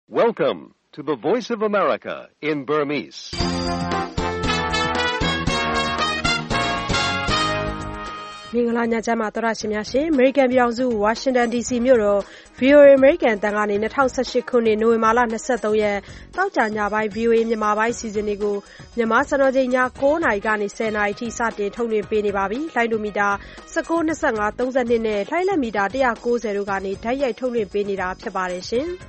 Welcome to the Voice of America in Burmese. ။မင်္ဂလာညချမ်းပါသောရရှင်များရှင်။ American ပြည်ထောင်စု Washington DC မြို့တော် VOA American တန်ကနေ2018ခုနှစ်နိုဝင်ဘာလ23ရက်တောက်ကြညပိုင်း VOA မြန်မာပိုင်းစီစဉ်တွေကိုမြန်မာစံတော်ချိန်ည9:00နာရီကနေ10:00နာရီထိစတင်ထုတ်လွှင့်ပေးနေပါပြီ။လိုင်းဒိုမီတာ19 25 32နဲ့လှိုင်းလက်မီတာ190တို့ကနေဓာတ်ရိုက်ထုတ်လွှင့်ပေးနေတာဖြစ်ပါတယ်ရှင်။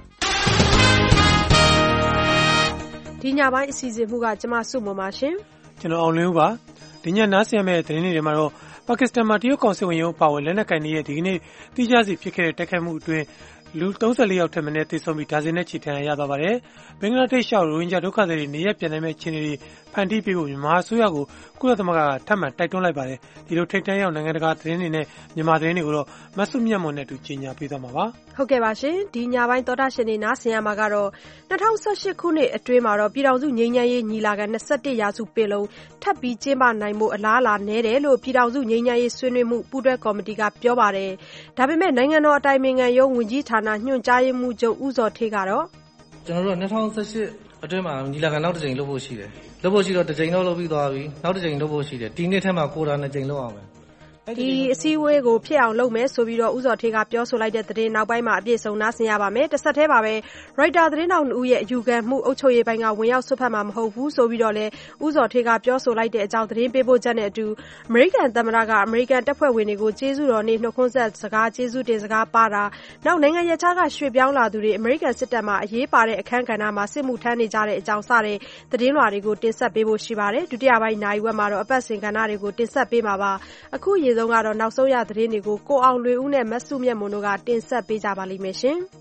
ဒီညပိုင်းအစီအစဉ်မှုကကျမစုမပါရှင်။ကျွန်တော်အောင်လင်းဦးပါ။ဒီညနားဆင်ရမယ့်သတင်းတွေမှာတော့ပါကစ္စတန်မှာတရုတ်ကောင်စစ်ဝင်ရုံးပါဝင်လက်နက်ကိုင်တွေရဲ့ဒီကနေ့တိကျစီဖြစ်ခဲ့တဲ့တိုက်ခိုက်မှုအတွင်းလူ34ယောက်ထက်မနည်းသေဆုံးပြီးဒါဇင်နဲ့ချီထဏ်ရသွားပါတယ်။ဘင်္ဂလားဒေ့ရှ်ရောက်ရိုဟင်ဂျာဒုက္ခသည်တွေနေရပ်ပြန်နိုင်မယ့်အခြေအနေတွေဖန်တီးပေးဖို့မြန်မာအစိုးရကိုကုလသမဂ္ဂကထပ်မံတိုက်တွန်းလိုက်ပါတယ်။ဒီလိုထိပ်တန်းရောက်နိုင်ငံတကာသတင်းတွေနဲ့မြန်မာသတင်းတွေကိုတော့မဆုမြတ်မွန်နဲ့တူကြီးညာပေးသွားမှာပါ။ဟုတ်ကဲ့ပါရှင်။ဒီညပိုင်းသောတာရှင်တွေနားဆင်ရမှာကတော့2018ခုနှစ်အတွင်းမှာတော့ပြည်ထောင်စုငြိမ်းချမ်းရေးညီလာခံ21ရာစုပင်လုံထပ်ပြီးကျင်းပနိုင်မှုအလားအလာနည်းတယ်လို့ပြည်ထောင်စုငြိမ်းချမ်းရေးဆွေးနွေးမှုပူးတွဲကော်မတီကပြောပါတယ်။ဒါပေမဲ့နိုင်ငံတော်အတိုင်ပင်ခံရုံးဝန်ကြီးဌာနညွှန်ကြားရေးမှူးချုပ်ဦးဇော်ဌေးကတော့ကျွန်တော်တို့2018အတွင်းမှာညီလာခံနောက်တစ်ကြိမ်လုပ်ဖို့ရှိတယ်။လုပ်ဖို့ရှိတော့တစ်ကြိမ်တော့လုပ်ပြီးသွားပြီ။နောက်တစ်ကြိမ်လုပ်ဖို့ရှိတယ်။ဒီနေ့ထက်မှကိုတာ2ကြိမ်လုပ်အောင်မယ်။ဒီအစည်းအဝေးကိုဖြစ်အောင်လုပ်မယ်ဆိုပြီးတော့ဦးဇော်ဌေးကပြောဆိုလိုက်တဲ့သတင်းနောက်ပိုင်းမှာအပြည့်စုံနားဆင်ရပါမယ်။တစ်ဆက်တည်းပါပဲ Reuters သတင်းတောက်ဦးရဲ့အယူခံမှုအုပ်ချုပ်ရေးပိုင်းကဝင်ရောက်ဆွတ်ဖက်မှာမဟုတ်ဘူးဆိုပြီးတော့လည်းဦးဇော်ဌေးကပြောဆိုလိုက်တဲ့အကြောင်းသတင်းပေးပို့ချက်နဲ့အတူအမေရိကန်သမ္မတကအမေရိကန်တပ်ဖွဲ့ဝင်တွေကိုကျေးဇူးတော်နေ့နှုတ်ခွန်းဆက်စကားကျေးဇူးတင်စကားပါတာနောက်နိုင်ငံရပ်ခြားကရွှေ့ပြောင်းလာသူတွေအမေရိကန်စစ်တပ်မှာအရေးပါတဲ့အခန်းကဏ္ဍမှာစစ်မှုထမ်းနေကြတဲ့အကြောင်းစတဲ့သတင်းလွှာတွေကိုတင်ဆက်ပေးဖို့ရှိပါတယ်။ဒုတိယပိုင်းနိုင်ဝက်မှာတော့အပတ်စဉ်ကဏ္ဍတွေကိုတင်ဆက်ပေးမှာပါ။အခုရေဆုံးကတော့နောက်ဆုံးသတင်းတွေကိုကိုအောင်လွေဦးနဲ့မဆုမြတ်မွန်တို့ကတင်ဆက်ပေးကြပါလိမ့်မယ်ရှင်။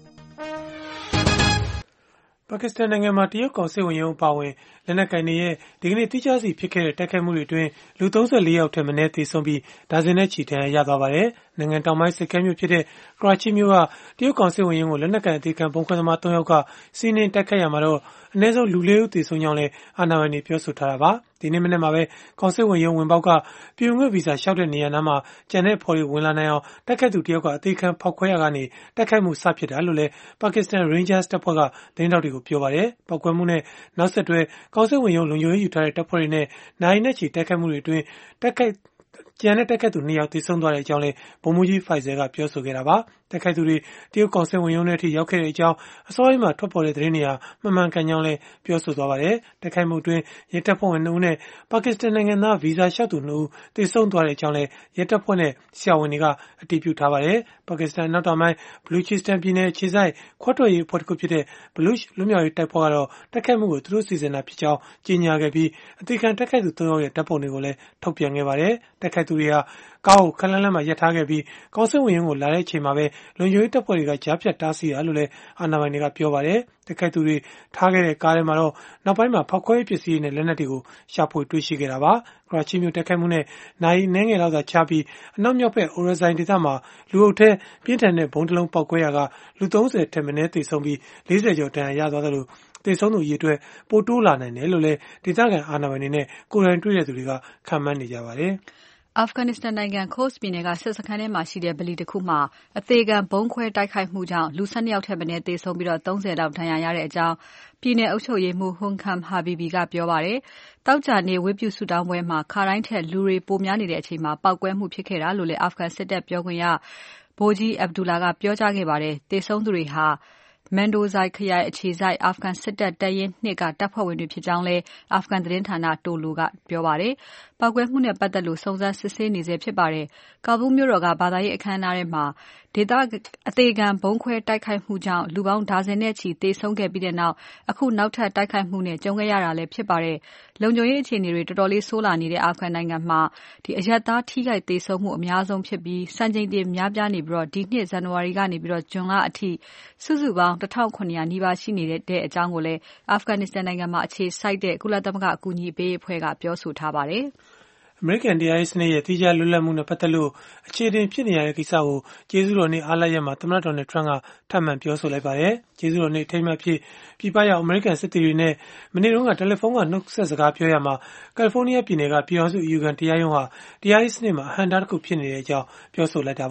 ပါကစ္စတန်နိုင်ငံမှာတရုတ်ကောင်စစ်ဝင်ရုံးပါဝင်လက်နက်ကိုင်တွေရဲ့ဒီကနေ့တိကျစီဖြစ်ခဲ့တဲ့တိုက်ခိုက်မှုတွေအတွင်းလူ34ယောက်ထက်မနည်းသေဆုံးပြီးဒါဇင်နဲ့ချီထဏ်ရသွားပါတယ်။နိုင်ငံတောင်ပိုင်းစစ်ကမ်းမြို့ဖြစ်တဲ့ကရာချီမြို့ကတရုတ်ကောင်စစ်ဝင်ရုံးကိုလက်နက်ကိုင်အသေးခံဘုံခွဲသမား3ယောက်ကစီးနင်းတိုက်ခိုက်ရမှာတော့အနည်းဆုံးလူ4ဦးသေဆုံးကြောင်းလည်းအာဏာပိုင်တွေပြောဆိုထားတာပါ။ဒီနေ့မနေ့မှာပဲကောင်စစ်ဝင်ရုံးဝင်ပေါက်ကပြည်ဝင်ခွင့်ဗီဇာလျှောက်တဲ့နေရာနားမှာကျန်တဲ့ဖော်တွေဝင်လာနိုင်အောင်တိုက်ခိုက်သူတယောက်ကအသေးခံဖောက်ခွဲရကနေတိုက်ခိုက်မှုစဖြစ်တာလို့လည်းပါကစ္စတန် Rangers တပ်ဖွဲ့ကသတင်းတောက်တွေကိုပြောပါတယ်။ပောက်ကွဲမှုနဲ့နောက်ဆက်တွဲကောင်စစ်ဝင်ရုံးလုံခြုံရေးယူထားတဲ့တပ်ဖွဲ့တွေနဲ့နိုင်နဲ့ချီတိုက်ခိုက်မှုတွေအတွင်းကျန်တဲ့တိုက်ခိုက်သူ2ယောက်သေဆုံးသွားတဲ့အကြောင်းလည်းဗိုလ်မှူးကြီးဖိုက်ဇဲကပြောဆိုခဲ့တာပါ။တိုက်ခိုက်သူတွေတရုတ်ကောင်စစ်ဝင်ရုံးထဲအထိရောက်ခဲ့တဲ့အကြောင်းအစောပိုင်းမှာထွက်ပေါ်တဲ့သတင်းတွေဟာမှန်ကန်ကြောင်းလည်းပြောဆိုသွားပါတယ်။တိုက်ခိုက်မှုအတွင်းရဲတပ်ဖွဲ့ဝင်2ဦးနဲ့ပါကစ္စတန်နိုင်ငံသားဗီဇာလျှောက်သူ2ဦးသေဆုံးသွားတဲ့အကြောင်းလည်းရဲတပ်ဖွဲ့နဲ့ဆရာဝန်တွေကအတည်ပြုထားပါတယ်။ပါကစ္စတန်နောက်တောင်ပိုင်းဘလူချီစတန်ပြည်နယ်ခြေဆိုင်ခွတ်ထွက်ရေးအဖွဲ့တစ်ခုဖြစ်တဲ့ဘလူးလွတ်မြောက်ရေးတပ်ဖွဲ့ကတော့တိုက်ခိုက်မှုကိုသူတို့စီစဉ်တာဖြစ်ကြောင်းကြေညာခဲ့ပြီးအသေးခံတိုက်ခိုက်သူ3ယောက်ရဲ့ဓာတ်ပုံတွေကိုလည်းထုတ်ပြန်ခဲ့ပါတယ်။တိုက်ခိုက်သူတွေဟာကားကိုခလန်းလန်းမှာရပ်ထားခဲ့ပြီးကောင်စစ်ဝင်ရုံးကိုလာတဲ့အချိန်မှာပဲလုံခြုံရေးတပ်ဖွဲ့တွေကကြားဖြတ်တားဆီးတာလို့လည်းအာဏာပိုင်တွေကပြောပါတယ်။တိုက်ခိုက်သူတွေထားခဲ့တဲ့ကားထဲမှာတော့နောက်ပိုင်းမှာဖောက်ခွဲရေးပစ္စည်းတွေနဲ့လက်နက်တွေကိုရှာဖွေတွေ့ရှိခဲ့တာပါ။ကရာချီမြို့တိုက်ခိုက်မှုနဲ့နိုင်နှဲငယ်လောက်သာချပြီးအနောက်မြောက်ဘက်အိုရဇိုင်ဒေသမှာလူအုပ်ထဲပြင်းထန်တဲ့ဘုံတစ်လုံးပေါက်ကွဲရာကလူ30ထက်မနည်းသေဆုံးပြီး40ကျော်ဒဏ်ရာရသွားတယ်လို့သေဆုံးသူအရေအတွက်ပိုတိုးလာနိုင်တယ်လို့လည်းဒေသခံအာဏာပိုင်တွေနဲ့ကိုယ်တိုင်တွေ့တဲ့သူတွေကခန့်မှန်းနေကြပါတယ်။အာဖဂန်နစ္စတန်နိုင်ငံ Khost ပြည်နယ်ကစစ်စခန်းထဲမှာရှိတဲ့ဗလီတစ်ခုမှာအသေးခံဘုံခွဲတိုက်ခိုက်မှုကြောင့်လူ12ယောက်ထက်မနည်းသေဆုံးပြီးတော့30လောက်ဒဏ်ရာရတဲ့အကြောင်းပြည်နယ်အုပ်ချုပ်ရေးမှူး Hunkam Habibi ကပြောပါတယ်။တောက်ကြနေဝတ်ပြုဆုတောင်းပွဲမှာခါတိုင်းထက်လူတွေပိုများနေတဲ့အချိန်မှာပောက်ကွဲမှုဖြစ်ခဲ့တာလို့လည်းအာဖဂန်စစ်တပ်ပြောခွင့်ရဗိုလ်ကြီး Abdullah ကပြောကြားခဲ့ပါတယ်။သေဆုံးသူတွေဟာMandozai ခရိုင်အခြေစိုက်အာဖဂန်စစ်တပ်တပ်ရင်း2ကတပ်ဖွဲ့ဝင်တွေဖြစ်ကြောင်းလည်းအာဖဂန်သတင်းဌာနတိုလိုကပြောပါတယ်။ပောက်ကွဲမှုနဲ့ပတ်သက်လို့စုံစမ်းစစ်ဆေးနေဆဲဖြစ်ပါတယ်။ကာဘူးမြို့တော်ကဘာသာရေးအခမ်းအနားထဲမှာဒေသအသေးခံဘုံခွဲတိုက်ခိုက်မှုကြောင့်လူပေါင်းဒါဇင်နဲ့ချီသေဆုံးခဲ့ပြီးတဲ့နောက်အခုနောက်ထပ်တိုက်ခိုက်မှုနဲ့ကြုံခဲ့ရတာလည်းဖြစ်ပါတယ်။လုံခြုံရေးအခြေအနေတွေတော်တော်လေးဆိုးလာနေတဲ့အာဖဂန်နိုင်ငံမှာအရပ်သားထိခိုက်သေဆုံးမှုအများဆုံးဖြစ်ပြီးစံချိန်တင်များပြားနေပြီးဒီနှစ်ဇန်နဝါရီကနေပြီးဇွန်လအထိစုစုပေါင်း1900နီးပါးရှိနေတဲ့အကြောင်းကိုလည်းအာဖဂန်နစ္စတန်နိုင်ငံမှာအခြေစိုက်တဲ့ကုလသမဂ္ဂအကူအညီပေးရေးအဖွဲ့ကပြောဆိုထားပါတယ်။အမေရိကန်တရားရေးစနစ်ရဲ့တိကျလွတ်လပ်မှုနဲ့ပတ်သက်လို့အခြေတင်ဖြစ်နေရတဲ့ကိစ္စကိုကျေးဇူးတော်နေ့အားလပ်ရက်မှာသမ္မတဒေါ်နယ်ထရန့်ကထပ်မံပြောဆိုလိုက်ပါတယ်။ကျေးဇူးတော်နေ့အထိမ်းအမှတ်ဖြစ်ပြည်ပရောက်အမေရိကန်စစ်သည်တွေနဲ့မနေ့တုန်းကတယ်လီဖုန်းကနှုတ်ဆက်စကားပြောရမှာကယ်လီဖိုးနီးယားပြည်နယ်ကပြည်ထောင်စုအယူခံတရားရုံးဟာတရားရေးစနစ်မှာအဟန့်အတားတစ်ခုဖြစ်နေတဲ့အကြောင်းပြောဆိုလိုက်တာပါ။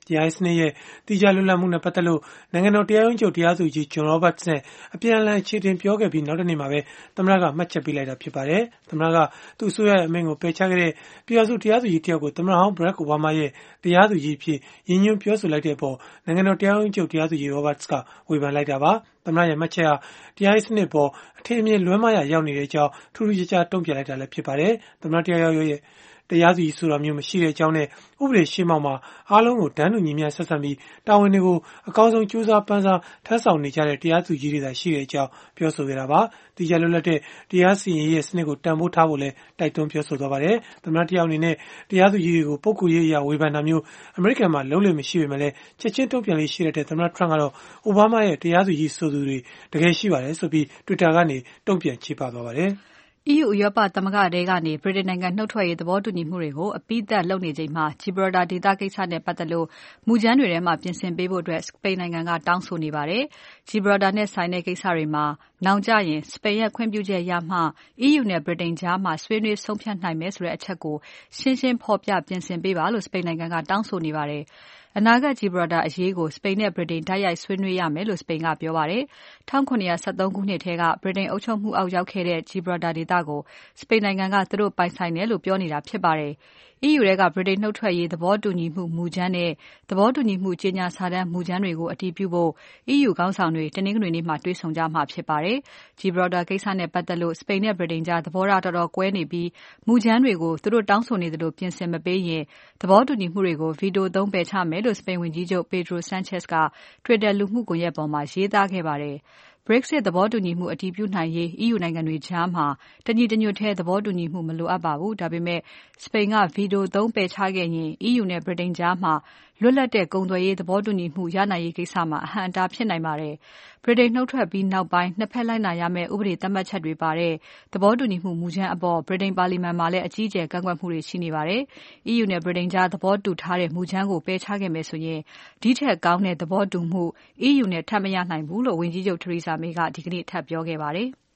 တရားရေးစနစ်ရဲ့တိကျလွတ်လပ်မှုနဲ့ပတ်သက်လို့နိုင်ငံတော်တရားရုံးချုပ်တရားသူကြီး John Roberts နဲ့အပြန်အလှန်အခြေတင်ပြောခဲ့ပြီးနောက်တနေ့မှာပဲသမ္မတကမှတ်ချက်ပေးလိုက်တာဖြစ်ပါတယ်။သမ္မတကသူ့အစိုးရရဲ့အမိန့်ကိုပယ်ချခဲ့တဲ့ပြည်ထောင်စုတရားသူကြီးတယောက်ကိုသမ္မတဟောင်း Barack Obama ရဲ့တရားသူကြီးအဖြစ်ရည်ညွှန်းပြောဆိုလိုက်တဲ့အပေါ်နိုင်ငံတော်တရားရုံးချုပ်တရားသူကြီး Roberts ကဝေဖန်လိုက်တာပါ။သမ္မတရဲ့မှတ်ချက်ဟာတရားရေးစနစ်ပေါ်အထင်အမြင်လွဲမှားရာရောက်နေတဲ့အကြောင်းထူးထူးခြားခြားတုံ့ပြန်လိုက်တာလည်းဖြစ်ပါတယ်။သမ္မတတရားရုံးရဲ့တရားသူကြီးဆိုတာမျိုးမရှိတဲ့အကြောင်းနဲ့ဥပဒေရှေ့မှောက်မှာအားလုံးကိုတန်းတူညီမျှဆက်ဆံပြီးတာဝန်တွေကိုအကောင်းဆုံးကြိုးစားပန်းစားထမ်းဆောင်နေကြတဲ့တရားသူကြီးတွေသာရှိတဲ့အကြောင်းပြောဆိုခဲ့တာပါ။တရားလွတ်လပ်တဲ့တရားစီရင်ရေးစနစ်ကိုတန်ဖိုးထားဖို့လည်းတိုက်တွန်းပြောဆိုသွားပါတယ်။သမ္မတတယောက်အနေနဲ့တရားသူကြီးတွေကိုပုဂ္ဂိုလ်ရေးအရာဝေဖန်တာမျိုးအမေရိကန်မှာလုံးဝမရှိပေမဲ့လည်းချက်ချင်းတုံ့ပြန်လေးရှိတဲ့သမ္မတထရန့်ကတော့အိုဘားမားရဲ့တရားသူကြီးဆိုသူတွေတကယ်ရှိပါတယ်ဆိုပြီး Twitter ကနေတုံ့ပြန်ချေပသွားပါတယ်။ EU ဥရောပသမဂ္ဂထဲကနေဗြိတိန်နိုင်ငံနှုတ်ထွက်ရေးသဘောတူညီမှုတွေကိုအပြီးသတ်လုပ်နေချိန်မှာ Gibraltar ဒေသကိစ္စနဲ့ပတ်သက်လို့မူကြမ်းတွေထဲမှာပြင်ဆင်ပေးဖို့စပိန်နိုင်ငံကတောင်းဆိုနေပါတယ်။ Gibraltar နဲ့ဆိုင်တဲ့ကိစ္စတွေမှာနောင်ကျရင်စပိန်ရဲ့ခွင့်ပြုချက်ရမှ EU နဲ့ဗြိတိန်ကြားမှာဆွေးနွေးဆုံးဖြတ်နိုင်မယ်ဆိုတဲ့အချက်ကိုရှင်းရှင်းဖော်ပြပြင်ဆင်ပေးပါလို့စပိန်နိုင်ငံကတောင်းဆိုနေပါတယ်။ အနာဂတ် Gibraltar အရေးကိုစပိန်နဲ့ဗြိတိန်တိုက်ရိုက်ဆွေးနွေးရမယ်လို့စပိန်ကပြောပါတယ်။ 1713 ခုနှစ်ထဲကဗြိတိန်အုပ်ချုပ်မှုအောက်ရောက်ခဲ့တဲ့ Gibraltar ဒေသကိုစပိန်နိုင်ငံကသူတို့ပိုင်ဆိုင်တယ်လို့ပြောနေတာဖြစ်ပါတယ်။ EU ထဲကဗြိတိန်နှုတ်ထွက်ရေးသဘောတူညီမှုမူကြမ်းနဲ့သဘောတူညီမှုကြေညာစာတမ်းမူကြမ်းတွေကိုအတည်ပြုဖို့ EU ခေါင်းဆောင်တွေတနင်္ဂနွေနေ့မှာတွေ့ဆုံကြမှာဖြစ်ပါတယ်။ Gibraltar ကိစ္စနဲ့ပတ်သက်လို့စပိန်နဲ့ဗြိတိန်ကြားသဘောထားတော်တော်ကွဲနေပြီးမူကြမ်းတွေကိုသူတို့တောင်းဆိုနေသလိုပြင်ဆင်မပေးရင်သဘောတူညီမှုတွေကို veto သုံးပယ်ချမယ်လို့စပိန်ဝန်ကြီးချုပ် Pedro Sanchez က Twitter လူမှုကွန်ယက်ပေါ်မှာရေးသားခဲ့ပါတယ်။ Brexit သဘောတူညီမှုအတည်ပြုနိုင်ရေး EU နိုင်ငံတွေကြားမှာတညီတညွတ်ထဲသဘောတူညီမှုမလိုအပ်ပါဘူး။ဒါပေမဲ့စပိန်က veto သုံးပယ်ချခဲ့ရင် EU နဲ့ဗြိတိန်ကြားမှာလွတ်လပ်တဲ့ကုန်သွယ်ရေးသဘောတူညီမှုရနိုင်ရေးကိစ္စမှာအဟန့်အတားဖြစ်နိုင်ပါတယ်။ ဗြိတိန်နှုတ်ထွက်ပြီးနောက်ပိုင်းနှစ်ဖက်လိုက်နာရမယ့်ဥပဒေသတ်မှတ်ချက်တွေပါတဲ့သဘောတူညီမှုမူကြမ်းအပေါ်ဗြိတိန်ပါလီမာန်မှာလည်းအကြီးအကျယ်ကန့်ကွက်မှုတွေရှိနေပါတယ်။ EU နဲ့ဗြိတိန်ကြားသဘောတူထားတဲ့မူကြမ်းကိုပယ်ချခဲ့မယ်ဆိုရင်ဒီထက်ကောင်းတဲ့သဘောတူမှု EU နဲ့ထပ်မရနိုင်ဘူးလို့ဝန်ကြီးချုပ် Theresa May ကဒီကနေ့ထပ်ပြောခဲ့ပါတယ်။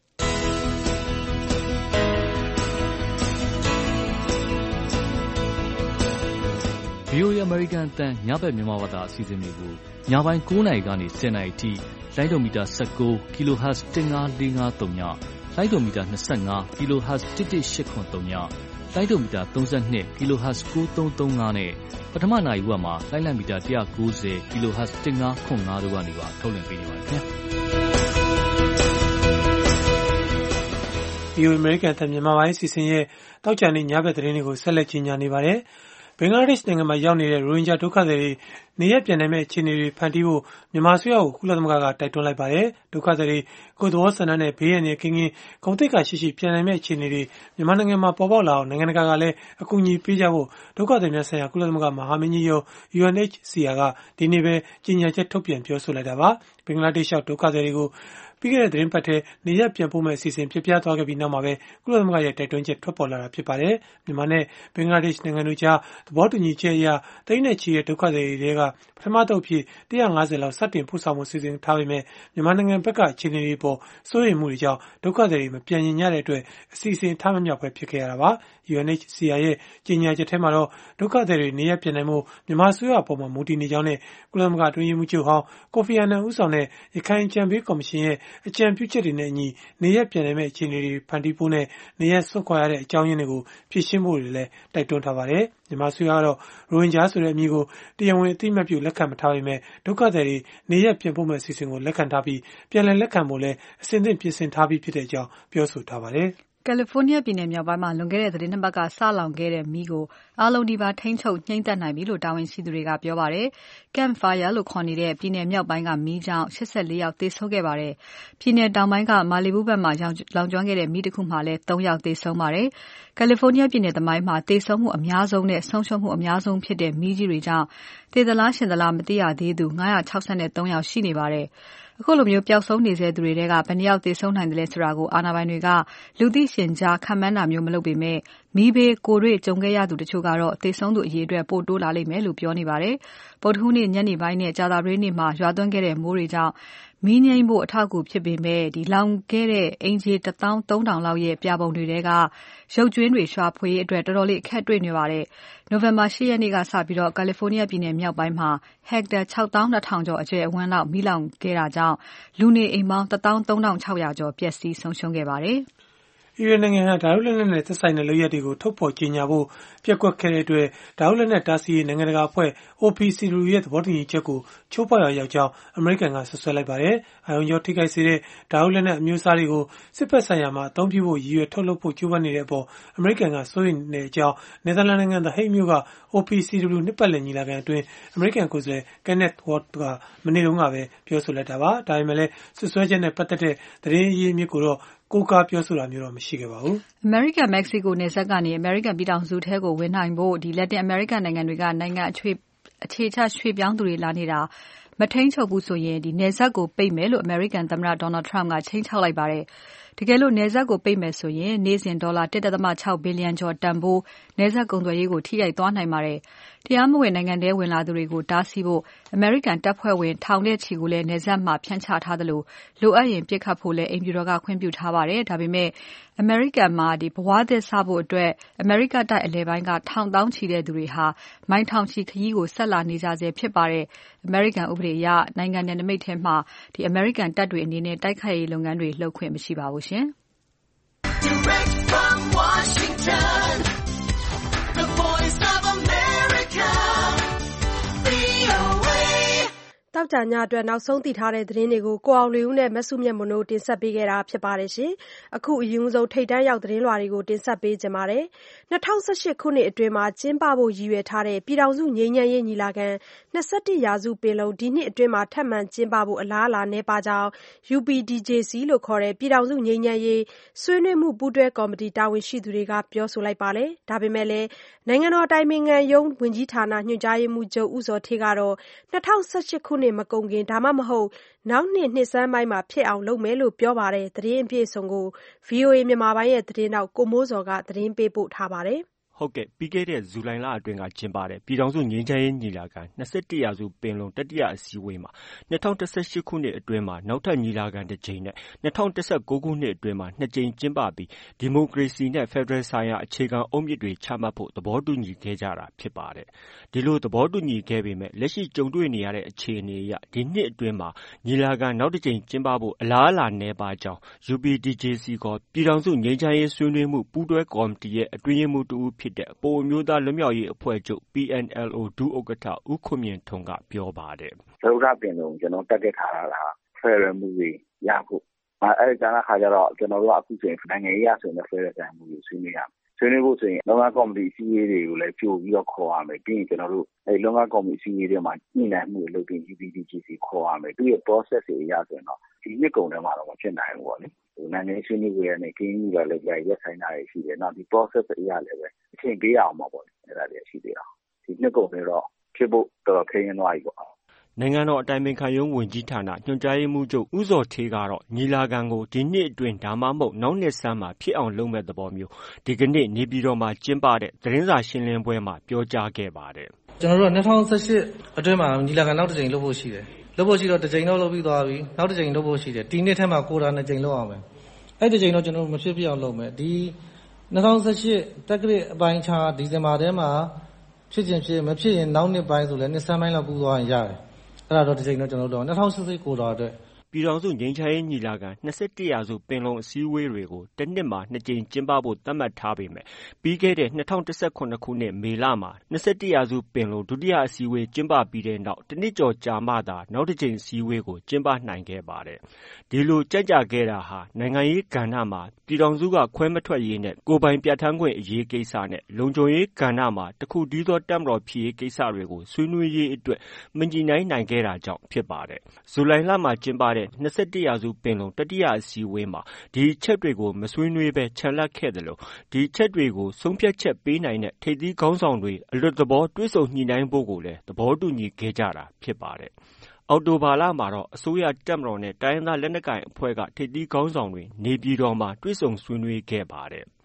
VOA American အသံညဘက်မြန်မာဘာသာအစီအစဉ်တွေကိုညပိုင်း9:00 နာရီကနေ10:00 နာရီထိလိုင်းဒိုမီတာ19 kHz 15453ညလိုင်းဒိုမီတာ25 kHz 11883ညလိုင်းဒိုမီတာ32 kHz 9335နဲ့ပထမနာရီဝက်မှာလိုင်းလံမီတာ190 kHz 1505တို့ကနေပါထုတ်လွှင့်ပေးနေပါတယ်ခင်ဗျာ VOA American အသံမြန်မာပိုင်းအစီအစဉ်ရဲ့တောက်ချန်နေ့ညဘက်သတင်းတွေကိုဆက်လက်ကြီးညာနေပါတယ်။ဘင်္ဂလားဒေ့ရှ်နိုင်ငံမှာရောက်နေတဲ့ရိုဟင်ဂျာဒုက္ခသည်တွေနေရပ်ပြန်နိုင်မယ့်အခြေအနေတွေဖန်တီးဖို့မြန်မာအစိုးရကိုကုလသမဂ္ဂကတိုက်တွန်းလိုက်ပါတယ်။ဒုက္ခသည်တွေကိုယ်သဘောဆန္ဒနဲ့ဘေးရန်တွေကင်းကင်းဂုဏ်သိက္ခာရှိရှိပြန်နိုင်မယ့်အခြေအနေတွေမြန်မာနိုင်ငံမှာပေါ်ပေါက်လာအောင်နိုင်ငံတကာကလည်းအကူအညီပေးကြဖို့ဒုက္ခသည်များဆိုင်ရာကုလသမဂ္ဂမဟာမင်းကြီးရုံး UNHCR ကဒီနေ့ပဲကြေညာချက်ထုတ်ပြန်ပြောဆိုလိုက်တာပါ။ဘင်္ဂလားဒေ့ရှ်ရောက်ဒုက္ခသည်တွေကိုပြီးခဲ့တဲ့သတင်းပတ်ထဲနေရပ်ပြန်ပို့မဲ့အစီအစဉ်ဖြစ်ပြသွားခဲ့ပြီးနောက်မှာပဲကုလသမဂ္ဂရဲ့တိုက်တွန်းချက်ထွက်ပေါ်လာတာဖြစ်ပါတယ်။မြန်မာနဲ့ဘင်္ဂလားဒေ့ရှ်နိုင်ငံတို့ကြားသဘောတူညီချက်အရသိန်းနဲ့ချီတဲ့ဒုက္ခသည်တွေကပထမတုပ်ဖြစ်150လောက်စတင်ပို့ဆောင်မှုစီစဉ်ထားပေမဲ့မြန်မာနိုင်ငံဘက်ကအခြေအနေတွေပေါ်စိုးရိမ်မှုတွေကြောင့်ဒုက္ခသည်တွေမပြန်ရင်ရတဲ့အတွက်အစီအစဉ်ထားမမြောက်ပဲဖြစ်ခဲ့ရတာပါ။ UNHCR ရဲ့ကြေညာချက်ထဲမှာတော့ဒုက္ခသည်တွေနေရပ်ပြန်နိုင်မှုမြန်မာအစိုးရအပေါ်မှာမူတည်နေကြောင်းနဲ့ကုလသမဂ္ဂအတွင်းရေးမှူးချုပ်ဟောင်းကိုဖီအာနန်ဦးဆောင်တဲ့ရခိုင်အကြံပေးကော်မရှင်ရဲ့အကြံပြုချက်တွေနဲ့အညီနေရပ်ပြန်နိုင်မယ့်အခြေအနေတွေဖန်တီးဖို့နဲ့နေရပ်စွန့်ခွာရတဲ့အကြောင်းရင်းတွေကိုဖြေရှင်းဖို့တွေလည်းတိုက်တွန်းထားပါတယ်။မြန်မာအစိုးရကတော့ရိုဟင်ဂျာဆိုတဲ့အမည်ကိုတရားဝင်အသိအမှတ်ပြုလက်ခံမထားပေမဲ့ဒုက္ခသည်တွေနေရပ်ပြန်ပို့မယ့်အစီအစဉ်ကိုလက်ခံထားပြီးပြန်လည်လက်ခံဖို့လည်းအစဉ်သင့်ပြင်ဆင်ထားပြီးဖြစ်တဲ့အကြောင်းပြောဆိုထားပါတယ်။ California ပြည်နယ်မြောက်ပိုင်းမှာလွန်ခဲ့တဲ့သတင်းနှစ်ပတ်ကစလောင်ခဲ့တဲ့မီးကိုအားလုံးဒီပါထိန်းချုပ်ငြိမ်းသတ်နိုင်ပြီလို့တာဝန်ရှိသူတွေကပြောပါတယ်။ Camp Fire လို့ခေါ်နေတဲ့ပြည်နယ်မြောက်ပိုင်းကမီးကြောင့်84ယောက်သေဆုံးခဲ့ပါတယ်။ပြည်နယ်တောင်ပိုင်းက Malibu ဘက်မှာလောင်ကျွမ်းခဲ့တဲ့မီးတစ်ခုမှာလည်း3ယောက်သေဆုံးပါတယ်။ California ပြည်နယ်သမိုင်းမှာသေဆုံးမှုအများဆုံးနဲ့ဆုံးရှုံးမှုအများဆုံးဖြစ်တဲ့မီးကြီးတွေကြောင့်သေသလားရှင်သလားမသိရသေးသူ563ယောက်ရှိနေပါတယ်။အခုလိုမျိုးပျောက်ဆုံးနေဆဲသူတွေထဲကဘယ်နှယောက်သေဆုံးနိုင်တယ်လဲဆိုတာကိုအာဏာပိုင်တွေကလူသိရှင်ကြားခန့်မှန်းတာမျိုးမလုပ်ပေမဲ့မီးဘေးကိုယ်တွေ့ကြုံခဲ့ရသူတချို့ကတော့သေဆုံးသူအရေအတွက်ပိုတိုးလာလိမ့်မယ်လို့ပြောနေပါတယ်။ဗုဒ္ဓဟူးနေ့ညနေပိုင်းနဲ့ကြာသပတေးနေ့မှာရွာသွန်းခဲ့တဲ့မိုးတွေကြောင့်မီးငြိမ်းဖို့အထောက်အကူဖြစ်ပေမဲ့လောင်ခဲ့တဲ့အိမ်ခြေ 13,000 လောက်ရဲ့ပြာပုံတွေထဲကရုပ်ကြွင်းတွေရှာဖွေရေးအတွက်တော်တော်လေးအခက်တွေ့နေပါတယ်။ နိုဝင်ဘာ 8 ရက်နေ့ကစပြီးကာလီဖိုးနီးယားပြည်နယ်မြောက်ပိုင်းမှာဟက်တာ 62,000 ကျော်အကျယ်အဝန်းလောက်မီးလောင်ခဲ့တာကြောင့်လူနေအိမ်ပေါင်း 13,600 ကျော်ပျက်စီးဆုံးရှုံးခဲ့ပါတယ်။အီရန်နိုင်ငံဟာဓာတုလက်နက်နဲ့သက်ဆိုင်တဲ့လုပ်ရပ်တွေကိုထုတ်ဖော်ကြေညာဖို့ပျက်ကွက်ခဲ့တဲ့အတွက်ဓာတုလက်နက်တားဆီးရေးနိုင်ငံတကာအဖွဲ့ OPCW ရဲ့သဘောတူညီချက်ကိုချိုးဖောက်ရာရောက်ကြောင်းအမေရိကန်ကဆွဆွဲလိုက်ပါတယ်။အာရုံကြောထိခိုက်စေတဲ့ဓာတုလက်နက်အမျိုးအစားတွေကိုစစ်ဘက်ဆိုင်ရာမှာအသုံးပြုဖို့ရည်ရွယ်ထုတ်လုပ်ဖို့ကြိုးပမ်းနေတဲ့အပေါ်အမေရိကန်ကစိုးရိမ်နေကြောင်းနယ်သာလန်နိုင်ငံ The Hague မြို့က OPCW နှစ်ပတ်လည်ညီလာခံအတွင်းအမေရိကန်ကိုယ်စားလှယ် Kenneth Ward ကမနေ့တုန်းကပဲပြောဆိုလိုက်တာပါ။ဒါပေမဲ့လည်းဆွဆွဲချက်နဲ့ပတ်သက်တဲ့သတင်းအရင်းအမြစ်ကိုတော့ကိုးကားပြောဆိုတာမျိုးတော့မရှိခဲ့ပါဘူး။ အမေရိကန်မက္ကဆီကိုနယ်စပ်ကနေအမေရိကန်ပြည်ထောင်စုထဲကိုဝင်နိုင်ဖို့လက်တင်အမေရိကန်နိုင်ငံတွေကနိုင်ငံအခြေချရွှေ့ပြောင်းသူတွေလာနေတာမထိန်းချုပ်ဘူးဆိုရင်နယ်စပ်ကိုပိတ်မယ်လို့အမေရိကန်သမ္မတ Donald Trump ကခြိမ်းခြောက်လိုက်ပါတယ်။ တကယ်လို့နယ်စပ်ကိုပိတ်မယ်ဆိုရင်နေ့စဉ်ဒေါ်လာ 1.6 ဘီလီယံကျော်တန်ဖိုးနယ်စပ်ကုန်သွယ်ရေးကိုထိခိုက်သွားနိုင်ပါတယ်။တရားမဝင်နိုင်ငံထဲဝင်လာသူတွေကိုတားဆီးဖို့အမေရိကန်တပ်ဖွဲ့ဝင်ထောင်နဲ့ချီကိုလည်းနယ်စပ်မှာဖြန့်ချထားသလိုလိုအပ်ရင်ပစ်ခတ်ဖို့လည်းအိမ်ဖြူတော်ကခွင့်ပြုထားပါတယ်။ဒါပေမဲ့အမေရိကန်မှာဘဝသစ်စဖို့အတွက်အမေရိကတိုက်အလယ်ပိုင်းကထောင်သောင်းချီတဲ့သူတွေဟာမိုင်ထောင်ချီခရီးကိုဆက်လာနေကြဆဲဖြစ်ပါတယ်။အမေရိကန်ဥပဒေအရနိုင်ငံနယ်နိမိတ်ထဲမှာအမေရိကန်တပ်တွေအနေနဲ့တိုက်ခိုက်ရေးလုပ်ငန်းတွေလုပ်ခွင့်မရှိပါဘူးရှင်။ Direct from Washington, the voice of America, VOA. တောက်ကြညအတွက်နောက်ဆုံးသိထားတဲ့သတင်းတွေကိုကိုအောင်လွေဦးနဲ့မဆုမြတ်မွန်တို့တင်ဆက်ပေးခဲ့တာဖြစ်ပါတယ်။အခုအရင်ဆုံးထိတ်တန်းရောက်သတင်းလွှာတွေကိုတင်ဆက်ပေးကြပါမယ်။2018ခုနှစ်အတွင်းကျင်းပဖို့ရည်ရွယ်ထားတဲ့ပြည်ထောင်စုငြိမ်းချမ်းရေးညီလာခံ21ရာစုပင်လုံဒီနှစ်အတွင်းထပ်မံကျင်းပဖို့အလားအလာနည်းပါးကြောင်း UPDJC လို့ခေါ်တဲ့ပြည်ထောင်စုငြိမ်းချမ်းရေးဆွေးနွေးမှုပူးတွဲကော်မတီတာဝန်ရှိသူတွေကပြောဆိုလိုက်ပါတယ်။ဒါပေမဲ့လည်းနိုင်ငံတော်အတိုင်ပင်ခံရုံးဝန်ကြီးဌာနညွှန်ကြားရေးမှူးချုပ်ဦးဇော်ဌေးကတော့2018ခုနှစ်မကုန်ခင်ဒါမှမဟုတ်နောက်နှစ်ဆန်းပိုင်းမှာဖြစ်အောင်လုပ်မယ်လို့ပြောပါတယ်။သတင်းအပြည့်အစုံကို VOA မြန်မာပိုင်းရဲ့သတင်းထောက်ကိုမိုးဇော်ကသတင်းပေးပို့ထားပါတယ်။ဟုတ်ကဲ့ပြီးခဲ့တဲ့ဇူလိုင်လအတွင်းကကျင်းပတဲ့ပြည်ထောင်စုငြိမ်းချမ်းရေးညီလာခံ21ရာစုပင်လုံတတိယအစည်းအဝေးမှာ2018ခုနှစ်အတွင်းမှာနောက်ထပ်ညီလာခံတစ်ကြိမ်နဲ့2019ခုနှစ်အတွင်းမှာ2ကြိမ်ကျင်းပပြီးဒီမိုကရေစီနဲ့ဖက်ဒရယ်ဆိုင်ရာအခြေခံအုတ်မြစ်တွေချမှတ်ဖို့သဘောတူညီခဲ့ကြတာဖြစ်ပါတယ်။ဒီလိုသဘောတူညီခဲ့ပေမဲ့လက်ရှိကြုံတွေ့နေရတဲ့အခြေအနေအရဒီနှစ်အတွင်းမှာညီလာခံနောက်တစ်ကြိမ်ကျင်းပဖို့အလားအလာနည်းပါးကြောင်း UPDJC ခေါ်ပြည်ထောင်စုငြိမ်းချမ်းရေးဆွေးနွေးမှုပူးတွဲကော်မတီရဲ့အတွင်းရေးမှူးတဦးဖြစ်တဲ့ပအိုဝ်းအမျိုးသားလွတ်မြောက်ရေးအဖွဲ့ချုပ် PNLO ဒုဥက္ကဋ္ဌဦးခွန်မြင့်ထွန်းကပြောပါတယ်။စတုတ္ထပင်လုံကျွန်တော်တက်ခဲ့ထားတာဖက်ဒရယ်မှုတွေရဖို့အဲဒီကခါကျတော့ကျွန်တော်တို့အခုဆိုရင်နိုင်ငံရေးရဆိုရင်ဖက်ဒရယ်ဆိုင်မှုတွေဆွေးနွေးရမယ်။ဆွေးနွေးဖို့ဆိုရင်လုံငန်းကော်မတီအစည်းအဝေးတွေကိုလည်းကြိုပြီးတော့ခေါ်ရမယ်။ပြီးရင်ကျွန်တော်တို့အဲဒီလုံငန်းကော်မတီအစည်းအဝေးတွေမှာညှိနှိုင်းမှုတွေလုပ်ပြီး UPDJC ခေါ်ရမယ်။သူရဲ့ process တွေအရဆိုရင်တော့ဒီနှစ်ကုန်ထဲမှာတော့မဖြစ်နိုင်ဘူးပေါ့လေ။နိုင်ငံရေးဆွေးနွေးပွဲနဲ့ကင်းကြီးလည်းရက်ဆိုင်တာရှိတယ်။နောက်ဒီ process အရလည်းပဲအချိန်ပေးရအောင်ပါပေါ့လေ။အဲ့ဒါတွေရှိသေးတာ။ဒီနှစ်ကုန်ထဲတော့ဖြစ်ဖို့တော်တော်ခင်းရင်းသွားပြီပေါ့။နိုင်ငံတော်အတိုင်ပင်ခံရုံးဝန်ကြီးဌာနညွှန်ကြားရေးမှူးချုပ်ဦးဇော်ဌေးကတော့ညီလာခံကိုဒီနှစ်အတွင်းဒါမှမဟုတ်နောက်နှစ်ဆန်းမှာဖြစ်အောင်လုပ်မဲ့သဘောမျိုးဒီကနေ့နေပြည်တော်မှာကျင်းပတဲ့သတင်းစာရှင်းလင်းပွဲမှာပြောကြားခဲ့ပါတယ်။ကျွန်တော်တို့2018အတွင်းမှာညီလာခံနောက်တစ်ကြိမ်လုပ်ဖို့ရှိတယ်။လုပ်ဖို့ရှိတော့တစ်ကြိမ်တော့လုပ်ပြီးသွားပြီ။နောက်တစ်ကြိမ်လုပ်ဖို့ရှိတယ်။ဒီနှစ်ထဲမှာ2ကြိမ်လုပ်အောင်မယ်။အဲ့ဒီကြိမ်တော့ကျွန်တော်တို့မဖြစ်ပြအောင်လုပ်မယ်။ဒီ2018တက္ကရာအပိုင်းခြားဒီဇင်ဘာထဲမှာဖြစ်ခြင်းဖြစ်မဖြစ်ရင်နောက်နှစ်ပိုင်းဆိုလည်းနှစ်ဆန်းပိုင်းလောက်ပူသွားရင်ရတယ်။အဲ့ဒါတော့ဒီချိန်တော့ကျွန်တော်တို့2018ကိုတော့အတွက်ပြည်ထောင်စုငြိမ်းချမ်းရေးညီလာခံ21ရာစုပင်လုံအစည်းအဝေးတွေကိုတစ်နှစ်မှာ2ကြိမ်ကျင်းပဖို့သတ်မှတ်ထားပေမဲ့ပြီးခဲ့တဲ့2018ခုနှစ်မေလမှာ21ရာစုပင်လုံဒုတိယအစည်းအဝေးကျင်းပပြီးတဲ့နောက်တစ်နှစ်ကျော်ကြာမှသာနောက်တစ်ကြိမ်အစည်းအဝေးကိုကျင်းပနိုင်ခဲ့ပါတယ်။ဒီလိုကြန့်ကြာခဲ့တာဟာနိုင်ငံရေးကဏ္ဍမှာပြည်ထောင်စုကခွဲမထွက်ရေးနဲ့ကိုယ်ပိုင်ပြဋ္ဌာန်းခွင့်အရေးကိစ္စနဲ့လုံခြုံရေးကဏ္ဍမှာတခုတည်းသောတပ်မတော်ဖြစ်ရေးကိစ္စတွေကိုဆွေးနွေးရေးအတွက်မညှိနှိုင်းနိုင်ခဲ့တာကြောင့်ဖြစ်ပါတယ်။ဇူလိုင်လမှာကျင်းပတဲ့21ရာစုပင်လုံတတိယအစည်းအဝေးမှာဒီအချက်တွေကိုမဆွေးနွေးဘဲချန်လှပ်ခဲ့တယ်လို့ဒီအချက်တွေကိုဆုံးဖြတ်ချက်ပေးနိုင်တဲ့ထိပ်သီးခေါင်းဆောင်တွေအလွတ်သဘောတွေ့ဆုံညှိနှိုင်းဖို့ကိုလည်းသဘောတူညီခဲ့ကြတာဖြစ်ပါတယ်။အောက်တိုဘာလမှာတော့အစိုးရတပ်မတော်နဲ့တိုင်းရင်းသားလက်နက်ကိုင်အဖွဲ့ကထိပ်သီးခေါင်းဆောင်တွေနေပြည်တော်မှာတွေ့ဆုံဆွေးနွေးခဲ့ပါတယ်။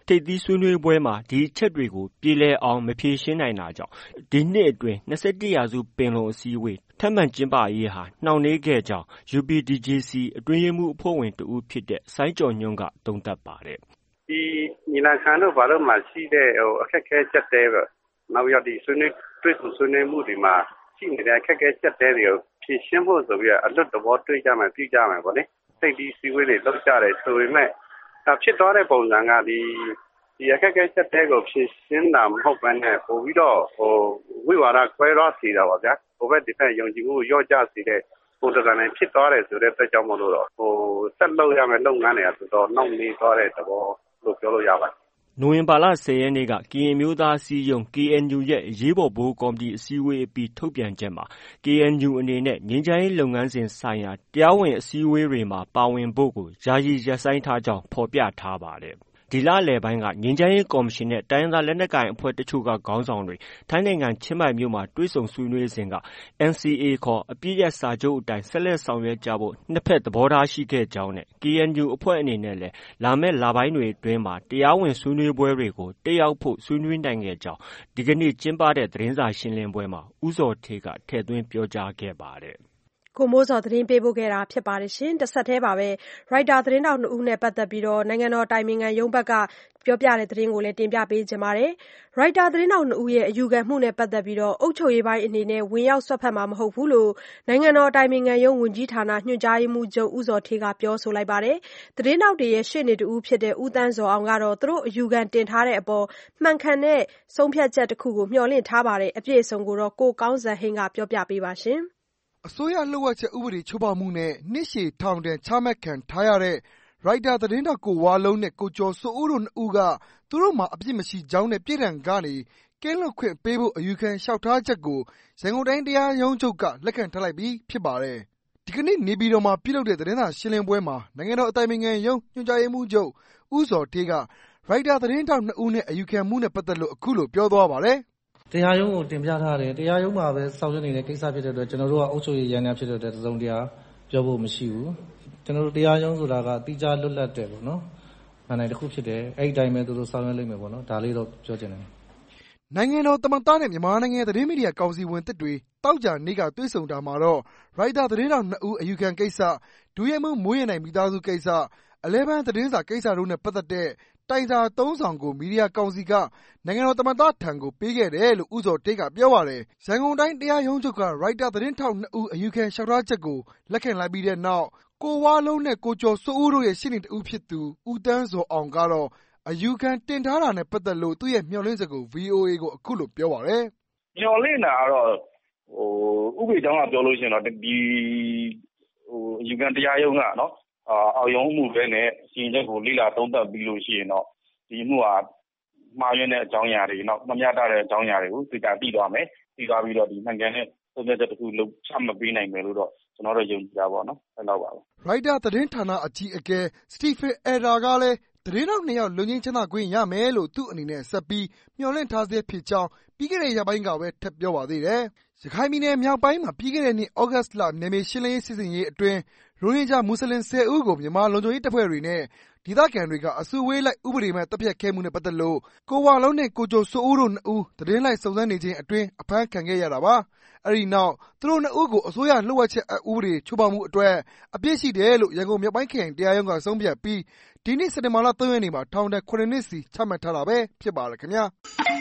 ထိပ်သီးဆွေးနွေးပွဲမှာဒီအချက်တွေကိုပြေလည်အောင်မဖြေရှင်းနိုင်တာကြောင့်ဒီနှစ်အတွင်း21ရာစုပင်လုံအစည်းအဝေးထပ်မံကျင်းပရေးဟာနှောင့်နှေးခဲ့ကြောင်း UPDJC အတွင်းရေးမှူးအဖွဲ့ဝင်တဦးဖြစ်တဲ့စိုင်းကျော်ညွန့်ကသုံးသပ်ပါတယ်။ဒီညီလာခံတို့ဘာလို့မှရှိတဲ့အခက်အခဲချက်တဲပဲနောက်ရောက်ဒီဆွေးနွေးတွေ့ဆုံဆွေးနွေးမှုတွေမှာရှိနေတဲ့အခက်အခဲချက်တဲတွေကိုဖြေရှင်းဖို့ဆိုပြီးအလွတ်သဘောတွေ့ကြမယ်ပြကြမယ်ပေါ့လေ။စိတ်ဒီစီဝေးတွေလောက်ကြတယ်ဆိုပေမဲ့ဖြစ်သွားတဲ့ပုံစံကဒီအခက်အခဲချက်တဲကိုဖြေရှင်းတာမဟုတ်ဘဲနဲ့ပို့ပြီးတော့ဝိဝါဒခွဲရစီတာပါဗျာ။ဟိုဘက်ဒီဘက်ယုံကြည်မှုရော့ကျစေတဲ့ပုံစံနဲ့ဖြစ်သွားတယ်ဆိုတဲ့အတွက်ကြောင့်မလို့တော့ဆက်လုပ်ရမယ်လုပ်ငန်းတွေကတော်နှောင့်နှေးသွားတဲ့သဘောလို့ပြောလို့ရပါတယ်။နိုဝင်ဘာလ 10 ရက်နေ့ကကရင်မျိုးသားအစည်းအရုံး KNU ရဲ့အရေးပေါ်ဗဟိုကော်မတီအစည်းအဝေးအပြီးထုတ်ပြန်ချက်မှာ KNU အနေနဲ့ငြိမ်းချမ်းရေးလုပ်ငန်းစဉ်ဆိုင်ရာတရားဝင်အစည်းအဝေးတွေမှာပါဝင်ဖို့ကိုယာယီရပ်ဆိုင်းထားကြောင်းဖော်ပြထားပါတယ်။ဒီလလယ်ပိုင်းကငြိမ်းချမ်းရေးကော်မရှင်နဲ့တိုင်းရင်းသားလက်နက်ကိုင်အဖွဲ့တချို့ကခေါင်းဆောင်တွေထိုင်းနိုင်ငံချင်းမိုင်မြို့မှာတွေ့ဆုံဆွေးနွေးစဉ်က NCA ခေါ်အပစ်ရပ်စာချုပ်အတိုင်းဆက်လက်ဆောင်ရွက်ကြဖို့နှစ်ဖက်သဘောထားရှိခဲ့ကြောင်းနဲ့ KNU အဖွဲ့အနေနဲ့လည်းလာမယ့်လပိုင်းတွေအတွင်းမှာတရားဝင်ဆွေးနွေးပွဲတွေကိုတက်ရောက်ဖို့ဆွေးနွေးနိုင်ခဲ့ကြောင်းဒီကနေ့ကျင်းပတဲ့သတင်းစာရှင်းလင်းပွဲမှာဦးဇော်ဌေးကထည့်သွင်းပြောကြားခဲ့ပါတယ်။ကိုမိုးဇော်သတင်းပေးပို့ခဲ့တာဖြစ်ပါတယ်ရှင်။တဆက်တည်းပါပဲရိုက်တာသတင်းတောက်2ဦးနဲ့ပတ်သက်ပြီးနိုင်ငံတော်တိုင်ပင်ခံရုံးဘက်ကပြောပြတဲ့သတင်းကိုလည်းတင်ပြပေးချင်ပါတယ်။ရိုက်တာသတင်းတောက်2ဦးရဲ့အယူခံမှုနဲ့ပတ်သက်ပြီးအုပ်ချုပ်ရေးပိုင်းအနေနဲ့ဝင်ရောက်စွက်ဖက်မှာမဟုတ်ဘူးလို့နိုင်ငံတော်တိုင်ပင်ခံရုံးဝန်ကြီးဌာနညွှန်ကြားရေးမှူးချုပ်ဦးဇော်ဌေးကပြောဆိုလိုက်ပါတယ်။သတင်းတောက်တွေရဲ့ရှေ့နေတူဦးဖြစ်တဲ့ဦးသန်းဇော်အောင်ကတော့သူတို့အယူခံတင်ထားတဲ့အပေါ်မှန်ကန်တဲ့ဆုံးဖြတ်ချက်တစ်ခုကိုမျှော်လင့်ထားပါတယ်။အပြည့်အစုံကိုကိုကောင်းစံဟိန်းကပြောပြပေးပါရှင်။အစိုးရလှုပ်ဝက်ချက်ဥပဒေချိုးဖောက်မှုနဲ့နှစ်ရှည်ထောင်ဒဏ်ချမှတ်ခံထားရတဲ့ရိုက်တာသတင်းတောက်ကိုဝါလုံးနဲ့ကိုကျော်စိုးဦးတို့2ဦးကသူတို့မှာအပြစ်မရှိကြောင်းနဲ့ပြည်ထောင်ကနေကင်းလွတ်ခွင့်ပေးဖို့အယူခံလျှောက်ထားချက်ကိုရန်ကုန်တိုင်းတရားရုံးချုပ်ကလက်ခံထားလိုက်ပြီးဖြစ်ပါတယ်။ဒီကနေ့နေပြည်တော်မှာပြုလုပ်တဲ့သတင်းစာရှင်းလင်းပွဲမှာနိုင်ငံတော်အတိုင်ပင်ခံရုံးညွှန်ကြားရေးမှူးချုပ်ဦးဇော်ဌေးကရိုက်တာသတင်းတောက်2ဦးနဲ့အယူခံမှုနဲ့ပတ်သက်လို့အခုလိုပြောသွားပါတယ်။တရားရုံးကိုတင်ပြထားတယ်တရားရုံးမှာပဲဆောင်ရွက်နေတဲ့ကိစ္စဖြစ်တဲ့အတွက်ကျွန်တော်တို့ကအုပ်ချုပ်ရေးရန်များဖြစ်တဲ့အတွက်တစုံတရာပြောဖို့မရှိဘူးကျွန်တော်တို့တရားရုံးဆိုတာကတိကျလွတ်လပ်တယ်ပေါ့နော်။နိုင်တစ်ခုဖြစ်တယ်အဲ့ဒီတိုင်းပဲသူတို့ဆောင်ရွက်လိမ့်မယ်ပေါ့နော်ဒါလေးတော့ပြောချင်တယ်နိုင်ငံတော်သမ္မတနဲ့မြန်မာနိုင်ငံသတင်းမီဒီယာကောင်စီဝင်တစ်တွေတောက်ကြနေကတွေ့ဆုံတာမှာတော့ရိုက်တာသတင်းတောက်2ဦးအယူခံကိစ္စဒူရဲမှုမိုးရနိုင်မိသားစုကိစ္စ11သတင်းစာကိစ္စတို့နဲ့ပတ်သက်တဲ့တိုင်စာ3ဆောင်ကိုမီဒီယာကောင်စီကနိုင်ငံတော်သမ္မတထံကိုပေးခဲ့တယ်လို့ဦးဇော်ဌေးကပြောပါတယ်။ရန်ကုန်တိုင်းတရားရုံးချုပ်ကရိုက်တာသတင်းထောက်2ဦးအယူခံလျှောက်ထားချက်ကိုလက်ခံလိုက်ပြီးတဲ့နောက်ကိုဝါလုံးနဲ့ကိုကျော်စိုးဦးတို့ရဲ့ရှေ့နေတဦးဖြစ်သူဦးတန်းဇော်အောင်ကတော့အယူခံတင်ထားတာနဲ့ပတ်သက်လို့သူ့ရဲ့မျှော်လင့်ချက်ကို VOA ကိုအခုလိုပြောပါတယ်။မျှော်လင့်တာကတော့ဥပဒေကြောင်းကပြောလို့ရှိရင်တော့ဒီအယူခံတရားရုံးကနော်အောက်ရုံးမှုပဲနဲ့စီရင်ချက်ကိုလိလာသုံးသပ်ပြီးလို့ရှိရင်တော့ဒီမှုဟာမှားယွင်းတဲ့အကြောင်းအရာတွေနောက်မမျှတတဲ့အကြောင်းအရာတွေကိုသိသွားမယ်။သိသွားပြီးတော့ဒီမှန်ကန်တဲ့သုံးသပ်ချက်တစ်ခုလုံးချမှတ်ပေးနိုင်မယ်လို့တော့ကျွန်တော်တို့ယုံကြည်တာပေါ့နော်။အဲ့လောက်ပါပဲ။ရိုက်တာသတင်းဌာနအကြီးအကဲစတီဖင်အဲဒါကလည်းသတင်းတောက်2ယောက်လွတ်ငြိမ်းချမ်းသာခွင့်ရမယ်လို့သူ့အနေနဲ့ဆက်ပြီးမျှော်လင့်ထားဆဲဖြစ်ကြောင်းပြီးခဲ့တဲ့ရက်ပိုင်းကပဲထပ်ပြောပါသေးတယ်။ရခိုင်ပြည်နယ်မြောက်ပိုင်းမှာပြီးခဲ့တဲ့နှစ်ဩဂတ်စ်လနယ်မြေရှင်းလင်းရေးစစ်ဆင်ရေးအတွင်းရိုဟင်ဂျာမွတ်စလင်10ဦးကိုမြန်မာလုံခြုံရေးတပ်ဖွဲ့တွေနဲ့ဒေသခံတွေကအစုအဝေးလိုက်ဥပဒေမဲ့တပ်ဖြတ်ခဲ့မှုနဲ့ပတ်သက်လို့ကိုဝါလုံးနဲ့ကိုကျော်စိုးဦးတို့2ဦးသတင်းလိုက်စုံစမ်းနေခြင်းအတွင်းအဖမ်းခံခဲ့ရတာပါ။အဲဒီနောက်သူတို့2ဦးကိုအစိုးရလှုပ်ဝက်ချက်ဥပဒေချိုးဖောက်မှုအတွက်အပြစ်ရှိတယ်လို့ရန်ကုန်မြောက်ပိုင်းခရိုင်တရားရုံးကဆုံးဖြတ်ပြီးဒီနေ့စက်တင်ဘာလ3ရက်နေ့မှာထောင်ဒဏ်9နှစ်စီချမှတ်ထားတာပဲဖြစ်ပါတယ်ခင်ဗျာ။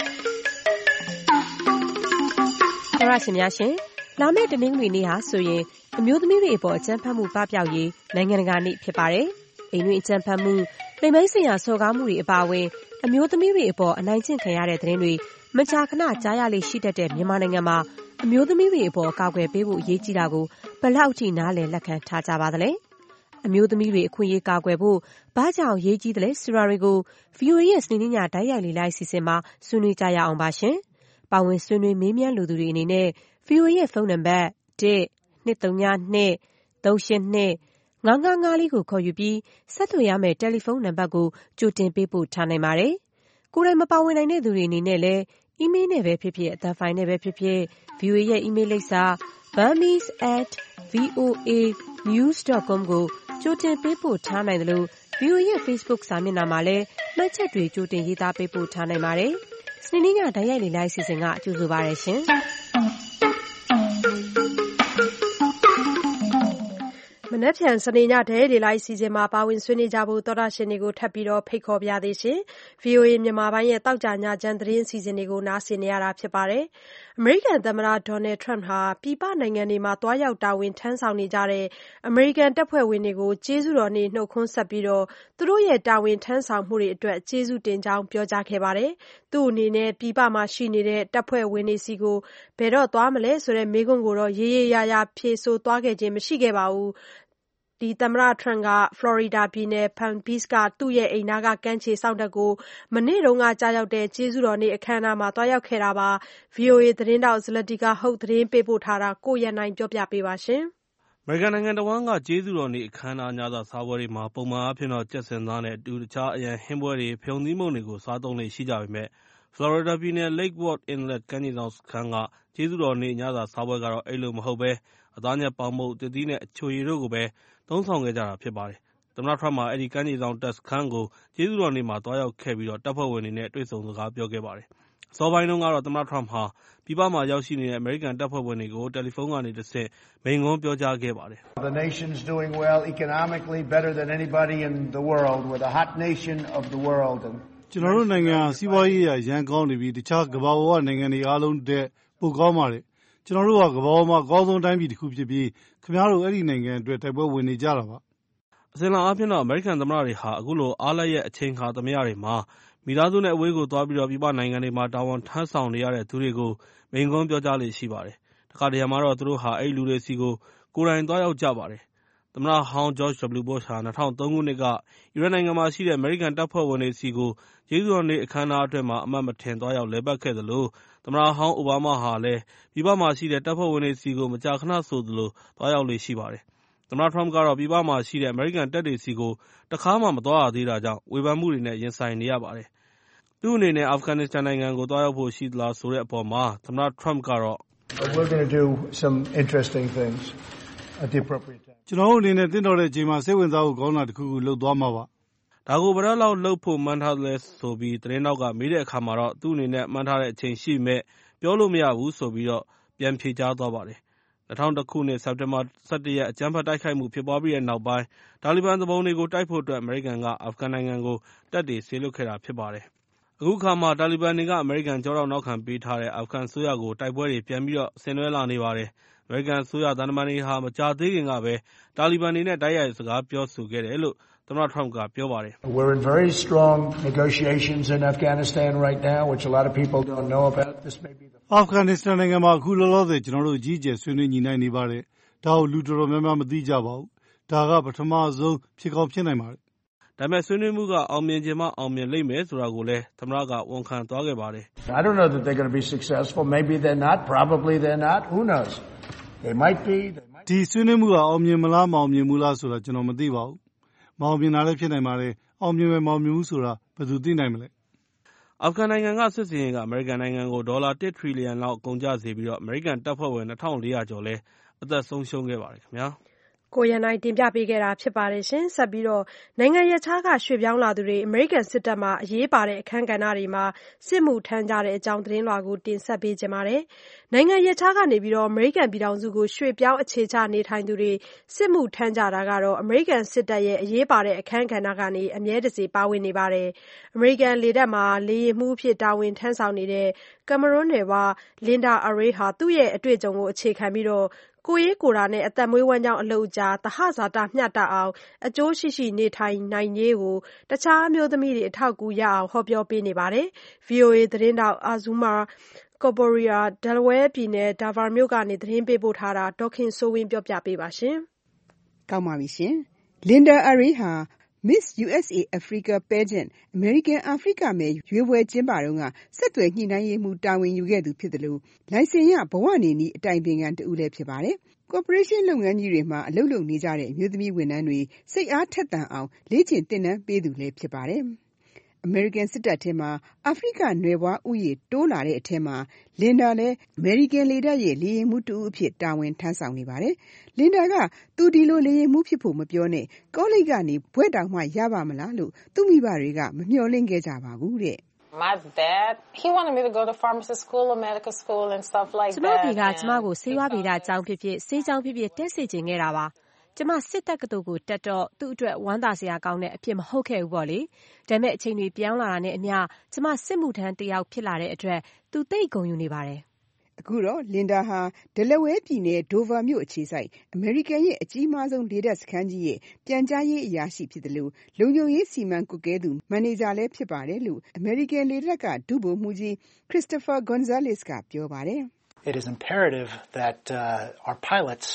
သောရရှင်များရှင်လာမယ့်တနင်္ဂနွေနေ့ဟာဆိုရင်အမျိုးသမီးတွေအပေါ်အကြမ်းဖက်မှုပပျောက်ရေးနိုင်ငံတကာနေ့ဖြစ်ပါတယ်။အိမ်တွင်းအကြမ်းဖက်မှုလိမ်ပိုင်းဆိုင်ရာစော်ကားမှုတွေအပါအဝင်အမျိုးသမီးတွေအပေါ်အနိုင်ကျင့်ခံရတဲ့သတင်းတွေမကြာခဏကြားရလေရှိတတ်တဲ့မြန်မာနိုင်ငံမှာအမျိုးသမီးတွေအပေါ်ကာကွယ်ပေးဖို့အရေးကြီးတာကိုဘယ်လောက်ထိနားလည်လက်ခံထားကြပါသလဲ။အမျိုးသမီးတွေအခွင့်အရေးကာကွယ်ဖို့ဘာကြောင့်အရေးကြီးသလဲဆိုတာတွေကို VOA ရဲ့စနေနေ့ညတိုက်ရိုက်လေးလိုက်စီစဉ်မှာဆွေးနွေးကြရအောင်ပါရှင်။ပါဝင်ဆွေးနွေးမေးမြန်းလူသူတွေအနေနဲ့ VOA ရဲ့ဖုန်းနံပါတ် 1-232-382-555 လေးကိုခေါ်ယူပြီးဆက်သွယ်ရမယ့်တယ်လီဖုန်းနံပါတ်ကိုကြိုတင်ပေးပို့ထားနိုင်ပါတယ်။ကိုယ်တိုင်မပါဝင်နိုင်တဲ့သူတွေအနေနဲ့လည်းအီးမေးလ်နဲ့ပဲဖြစ်ဖြစ်အသံဖိုင်နဲ့ပဲဖြစ်ဖြစ် VOA ရဲ့အီးမေးလ်လိပ်စာ burmese@voanews.com ကိုကြိုတင်ပေးပို့ထားနိုင်တယ်လို့ VOA ရဲ့ Facebook စာမျက်နှာမှာလည်းမှတ်ချက်တွေကြိုတင်ရေးသားပေးပို့ထားနိုင်ပါတယ်။စနေနေ့ညတိုက်ရိုက်လေ့လာအစီအစဉ်ကကြိုဆိုပါရရှင်။မနက်ဖြန်စနေညဒဲလေလိုက်စီစဉ်မှာပါဝင်ဆွေးနွေးကြဖို့သောတာရှင်တွေကိုထပ်ပြီးဖိတ်ခေါ်ပြသေးရှင်။ VOA မြန်မာပိုင်းရဲ့တောက်ကြညချမ်းသတင်းစီစဉ်တွေကိုနားဆင်နေရတာဖြစ်ပါတယ်။ အမေရိကန်သမ္မတ Donald Trump ဟာပြည်ပနိုင်ငံတွေမှာတွားရောက်တာဝန်ထမ်းဆောင်နေကြတဲ့အမေရိကန်တပ်ဖွဲ့ဝင်တွေကိုကျေးဇူးတော်နေ့နှုတ်ခွန်းဆက်ပြီးသူတို့ရဲ့တာဝန်ထမ်းဆောင်မှုတွေအတွက်ကျေးဇူးတင်ကြောင်းပြောကြားခဲ့ပါတယ်။သူ့အနေနဲ့ပြည်ပမှာရှိနေတဲ့တပ်ဖွဲ့ဝင်တွေဆီကိုဘယ်တော့သွားမလဲဆိုတဲ့မေးခွန်းကိုတော့ရေရေရာရာဖြေဆိုသွားခဲ့ခြင်းမရှိခဲ့ပါဘူး။ သမ္မတ Trump က Florida ပြည်နယ် Palm Beach ကသူ့ရဲ့အိမ်နားကကမ်းခြေစောင့်တပ်ကိုမနေ့တုန်းကကျရောက်တဲ့ကျေးဇူးတော်နေ့အခမ်းအနားမှာသွားရောက်ခဲ့တာပါ။ VOA သတင်းထောက် Zlatica Hoke သတင်းပေးပို့ထားတာကိုရန်နိုင်ပြောပြပေးပါမယ်။အမေရိကန်နိုင်ငံတဝန်းကကျေးဇူးတော်နေ့အခမ်းအနားညစာစားပွဲတွေမှာပုံမှန်အားဖြင့်ကြက်ဆင်သားနဲ့အတူတခြားအရန်ဟင်းပွဲတွေဖျုံသီးမုန့်တွေကိုစားသုံးလေ့ရှိကြပေမယ့် Florida ပြည်နယ် Lake Worth Inlet ကမ်းခြေစောင့်စခန်းကကျေးဇူးတော်နေ့ညစာစားပွဲကတော့အဲဒီလိုမဟုတ်ဘဲ အသားညက်ပေါင်မုန့်၊ သစ်သီးနဲ့အချိုရည်တို့ကိုပဲသုံးဆောင်ခဲ့ကြတာဖြစ်ပါတယ်။ သမ္မတ Trump ဟာအဲဒီကမ်းခြေစောင့်တပ်စခန်းကိုကျေးဇူးတော်နေ့မှာသွားရောက်ခဲ့ပြီးတပ်ဖွဲ့ဝင်တွေနဲ့တွေ့ဆုံစကားပြောခဲ့ပါတယ်။ အစောပိုင်းတုန်းကတော့သမ္မတ Trump ဟာပြည်ပမှာရောက်ရှိနေတဲ့အမေရိကန်တပ်ဖွဲ့ဝင်တွေကိုတယ်လီဖုန်းကနေတဆင့်မိန့်ခွန်းပြောကြားခဲ့ပါတယ်။ The nation's doing well economically, better than anybody in the world. We're the hot nation of the world. ကျနော်တို့နိုင်ငံဟာစီးပွားရေးအရရန်ကောင်းနေပြီးတခြားကမ္ဘာပေါ်ကနိုင်ငံတွေအားလုံးထက်ပိုကောင်းပါတယ်။ကျနော်တို့ဟာကမ္ဘာပေါ်မှာအကောင်းဆုံးတိုင်းပြည်တစ်ခုဖြစ်ပြီးခင်ဗျားတို့အဲဒီနိုင်ငံအတွက်တိုက်ပွဲဝင်နေကြတာပါ။အစဉ်အလာအားဖြင့်အမေရိကန်သမ္မတတွေဟာအခုလိုအားလပ်ရက်အချိန်အခါသမယတွေမှာမိသားစုနဲ့အဝေးကိုသွားပြီးပြည်ပနိုင်ငံတွေမှာတာဝန်ထမ်းဆောင်နေရတဲ့သူတွေကိုမိန့်ခွန်းပြောကြားလေ့ရှိပါတယ်။တခါတရံမှာတော့သူတို့ဟာအဲဒီလူတွေဆီကိုကိုယ်တိုင်သွားရောက်ကြပါတယ်။သမ္မတဟောင်း George W. Bush ဟာ2003 ခုနှစ်ကအီရတ်နိုင်ငံမှာရှိတဲ့အမေရိကန်တပ်ဖွဲ့ဝင်တွေဆီကိုကျေးဇူးတော်နေ့အခမ်းအနားအတွင်းအမှတ်မထင်သွားရောက်လည်ပတ်ခဲ့သလိုသမ္မတဟောင်းအိုဘားမားဟာလည်းပြည်ပမှာရှိတဲ့တပ်ဖွဲ့ဝင်တွေဆီကိုမကြာခဏဆိုသလိုသွားရောက်လေ့ရှိပါတယ်။သမ္မတ Trump ကတော့ပြည်ပမှာရှိတဲ့အမေရိကန်တပ်တွေဆီကိုတခါမှမသွားရသေးတာကြောင့်ဝေဖန်မှုတွေနဲ့ရင်ဆိုင်နေရပါတယ်။သူ့အနေနဲ့အာဖဂန်နစ္စတန်နိုင်ငံကိုသွားရောက်ဖို့ရှိသလားဆိုတဲ့အပေါ်မှာသမ္မတ Trump ကတော့ We're going to do some interesting things at the appropriate time. ကျနော်တို့အနေနဲ့တင့်တော်တဲ့အချိန်မှာစိတ်ဝင်စားဖို့ကောင်းတာတစ်ခုခုလုပ်သွားမှာပါ။ဒါကိုဘယ်တော့လောက်လုပ်ဖို့မှန်းထားသလဲဆိုပြီးသတင်းတောက်ကမေးတဲ့အခါမှာတော့သူ့အနေနဲ့မှန်းထားတဲ့အချိန်ရှိပေမဲ့ပြောလို့မရဘူးဆိုပြီးပြန်ဖြေကြားသွားပါတယ်။2001 ခုနှစ်စက်တင်ဘာ 11 ရက်အကြမ်းဖက်တိုက်ခိုက်မှုဖြစ်ပွားပြီးတဲ့နောက်ပိုင်းတာလီဘန်သူပုန်တွေကိုတိုက်ဖို့အတွက်အမေရိကန်ကအာဖဂန်နိုင်ငံကိုတပ်တွေစေလွှတ်ခဲ့တာဖြစ်ပါတယ်။အခုအခါမှာတာလီဘန်တွေကအမေရိကန်ကျောထောက်နောက်ခံပေးထားတဲ့အာဖဂန်အစိုးရကိုတိုက်ပွဲတွေပြန်ပြီးဆင်နွှဲလာနေပါတယ်။အမေရိကန်အစိုးရသံတမန်တွေဟာမကြာသေးခင်ကပဲတာလီဘန်တွေနဲ့တိုက်ရိုက်စကားပြောဆိုခဲ့တယ်လို့သမ္မတ Trump ကပြောပါတယ်။ We're in very strong negotiations in Afghanistan right now, which a lot of people don't know about. This may be the အာဖဂန်နစ္စတန်နိုင်ငံမှာအခုလောလောဆယ်ကျနော်တို့အကြီးအကျယ်ဆွေးနွေးညှိနှိုင်းနေပါတယ်။ဒါကိုလူတော်တော်များများမသိကြပါဘူး။ဒါကပထမဆုံးဖြစ်ကောင်းဖြစ်နိုင်ပါတယ်။ဒါပေမဲ့ဆွေးနွေးမှုကအောင်မြင်ချင်မှအောင်မြင်လိမ့်မယ်ဆိုတာကိုလည်းသမ္မတကဝန်ခံသွားခဲ့ပါတယ်။ I don't know that they're going to be successful. Maybe they're not. Probably they're not. Who knows? They might be. ဒီဆွေးနွေးမှုကအောင်မြင်မလားမအောင်မြင်ဘူးလားဆိုတာကျွန်တော်မသိပါဘူး။မအောင်မြင်တာလည်းဖြစ်နိုင်ပါတယ်။အောင်မြင်မယ်မအောင်မြင်ဘူးဆိုတာဘယ်သူသိနိုင်မလဲ။အာဖဂန်နိုင်ငံကစစ်စင်ရေးကအမေရိကန်နိုင်ငံကိုဒေါ်လာ1 ထရီလီယံလောက်ကုန်ကျစေပြီးအမေရိကန်တပ်ဖွဲ့ဝင်2400ကျော်လည်းအသက်ဆုံးရှုံးခဲ့ပါတယ်ခင်ဗျာ။ကိုရန်နိုင်တင်ပြပေးခဲ့တာဖြစ်ပါတယ်ရှင်။ဆက်ပြီးနိုင်ငံရပ်ခြားကရွှေ့ပြောင်းလာသူတွေအမေရိကန်စစ်တပ်မှာအရေးပါတဲ့အခန်းကဏ္ဍတွေမှာစစ်မှုထမ်းကြတဲ့အကြောင်းသတင်းလွှာကိုတင်ဆက်ပေးချင်ပါတယ်။နိုင်ငံရပ်ခြားကနေအမေရိကန်ပြည်ထောင်စုကိုရွှေ့ပြောင်းအခြေချနေထိုင်သူတွေစစ်မှုထမ်းကြတာကတော့အမေရိကန်စစ်တပ်ရဲ့အရေးပါတဲ့အခန်းကဏ္ဍကနေအမြဲတစေပါဝင်နေပါတယ်။အမေရိကန်လေတပ်မှာလေယာဉ်မှူးအဖြစ်တာဝန်ထမ်းဆောင်နေတဲ့ကင်မရွန်းနွယ်ဖွား Linda Array ဟာသူ့ရဲ့အတွေ့အကြုံကိုအခြေခံပြီးကိုယ်ရေးကိုယ်တာနဲ့အသက်မွေးဝမ်းကျောင်းအလုပ်ကြားသဟဇာတမျှတအောင်အကျိုးရှိရှိနေထိုင်နိုင်ရေးကိုတခြားအမျိုးသမီးတွေအထောက်အကူရအောင်ဟောပြောပေးနေပါတယ်။ VOA သတင်းထောက် Azumah Koporria Delaware ပြည်နယ် Dover မြို့ကနေသတင်းပေးပို့ထားတာဒေါ်ခင်စိုးဝင်းပြောပြပေးပါမယ်။ကောင်းပါပြီရှင်။ Linda Array ဟာ Miss USA Africa Pageant အမေရိကန်အာဖရိကမယ်ရွေးပွဲကျင်းပတုန်းကဆက်သွယ်ညှိနှိုင်းရေးမှူးတာဝန်ယူခဲ့သူဖြစ်တယ်လို့လိုင်စင်ရဘဝနေနည်းအတိုင်ပင်ခံတဦးလည်းဖြစ်ပါတယ်။ Corporation လုပ်ငန်းကြီးတွေမှာအလုပ်လုပ်နေကြတဲ့အမျိုးသမီးဝန်ထမ်းတွေစိတ်အားထက်သန်အောင်လေ့ကျင့်သင်တန်းပေးသူလည်းဖြစ်ပါတယ်။အမေရိကန်စစ်တပ်ထဲမှာအာဖရိကနွယ်ဖွားဦးရေတိုးလာတဲ့အထဲမှာလင်ဒါလည်းအမေရိကန်လေတပ်ရဲ့လေယာဉ်မှူးတဦးအဖြစ်တာဝန်ထမ်းဆောင်နေပါတယ်။လင်ဒါကသူဒီလိုလေယာဉ်မှူးဖြစ်ဖို့မပြောနဲ့ကောလိပ်ကနေဘွဲ့တောင်မှရပါမလားလို့သူ့မိဘတွေကမမျှော်လင့်ခဲ့ကြပါဘူးတဲ့ My dad, he wanted me to go to pharmacy school or medical school and stuff like that. ကျမဖေကကျမကိုဆေးဝါးဗေဒကျောင်းဖြစ်ဖြစ်ဆေးကျောင်းဖြစ်ဖြစ်တက်စေချင်ခဲ့တာပါ။ကျမစစ်တပ်ကတူကိုတက်တော့သူ့အတွက်ဝမ်းသာစရာကောင်းတဲ့အဖြစ်မဟုတ်ခဲ့ဘူးပေါ့လေ။ဒါပေမဲ့အချိန်တွေပြောင်းလာတာနဲ့အမျှကျမစစ်မှုထမ်းတစ်ယောက်ဖြစ်လာတဲ့အတွက်သူသိဂုဏ်ယူနေပါတယ်။အခုတော့လင်ဒါဟာဒယ်လဝဲပြည်နယ်ဒိုဗာမြို့အခြေစိုက်အမေရိကန်ရဲ့အကြီးမားဆုံးလေတပ်စခန်းကြီးရဲ့ပြန်ကြားရေးအရာရှိဖြစ်တယ်လို့လုံခြုံရေးစီမံကွပ်ကဲသူမန်နေဂျာလည်းဖြစ်ပါတယ်လို့အမေရိကန်လေတပ်ကဒုဗိုလ်မှူးကြီး Christopher Gonzalez ကပြောပါတယ်။ It is imperative that our pilots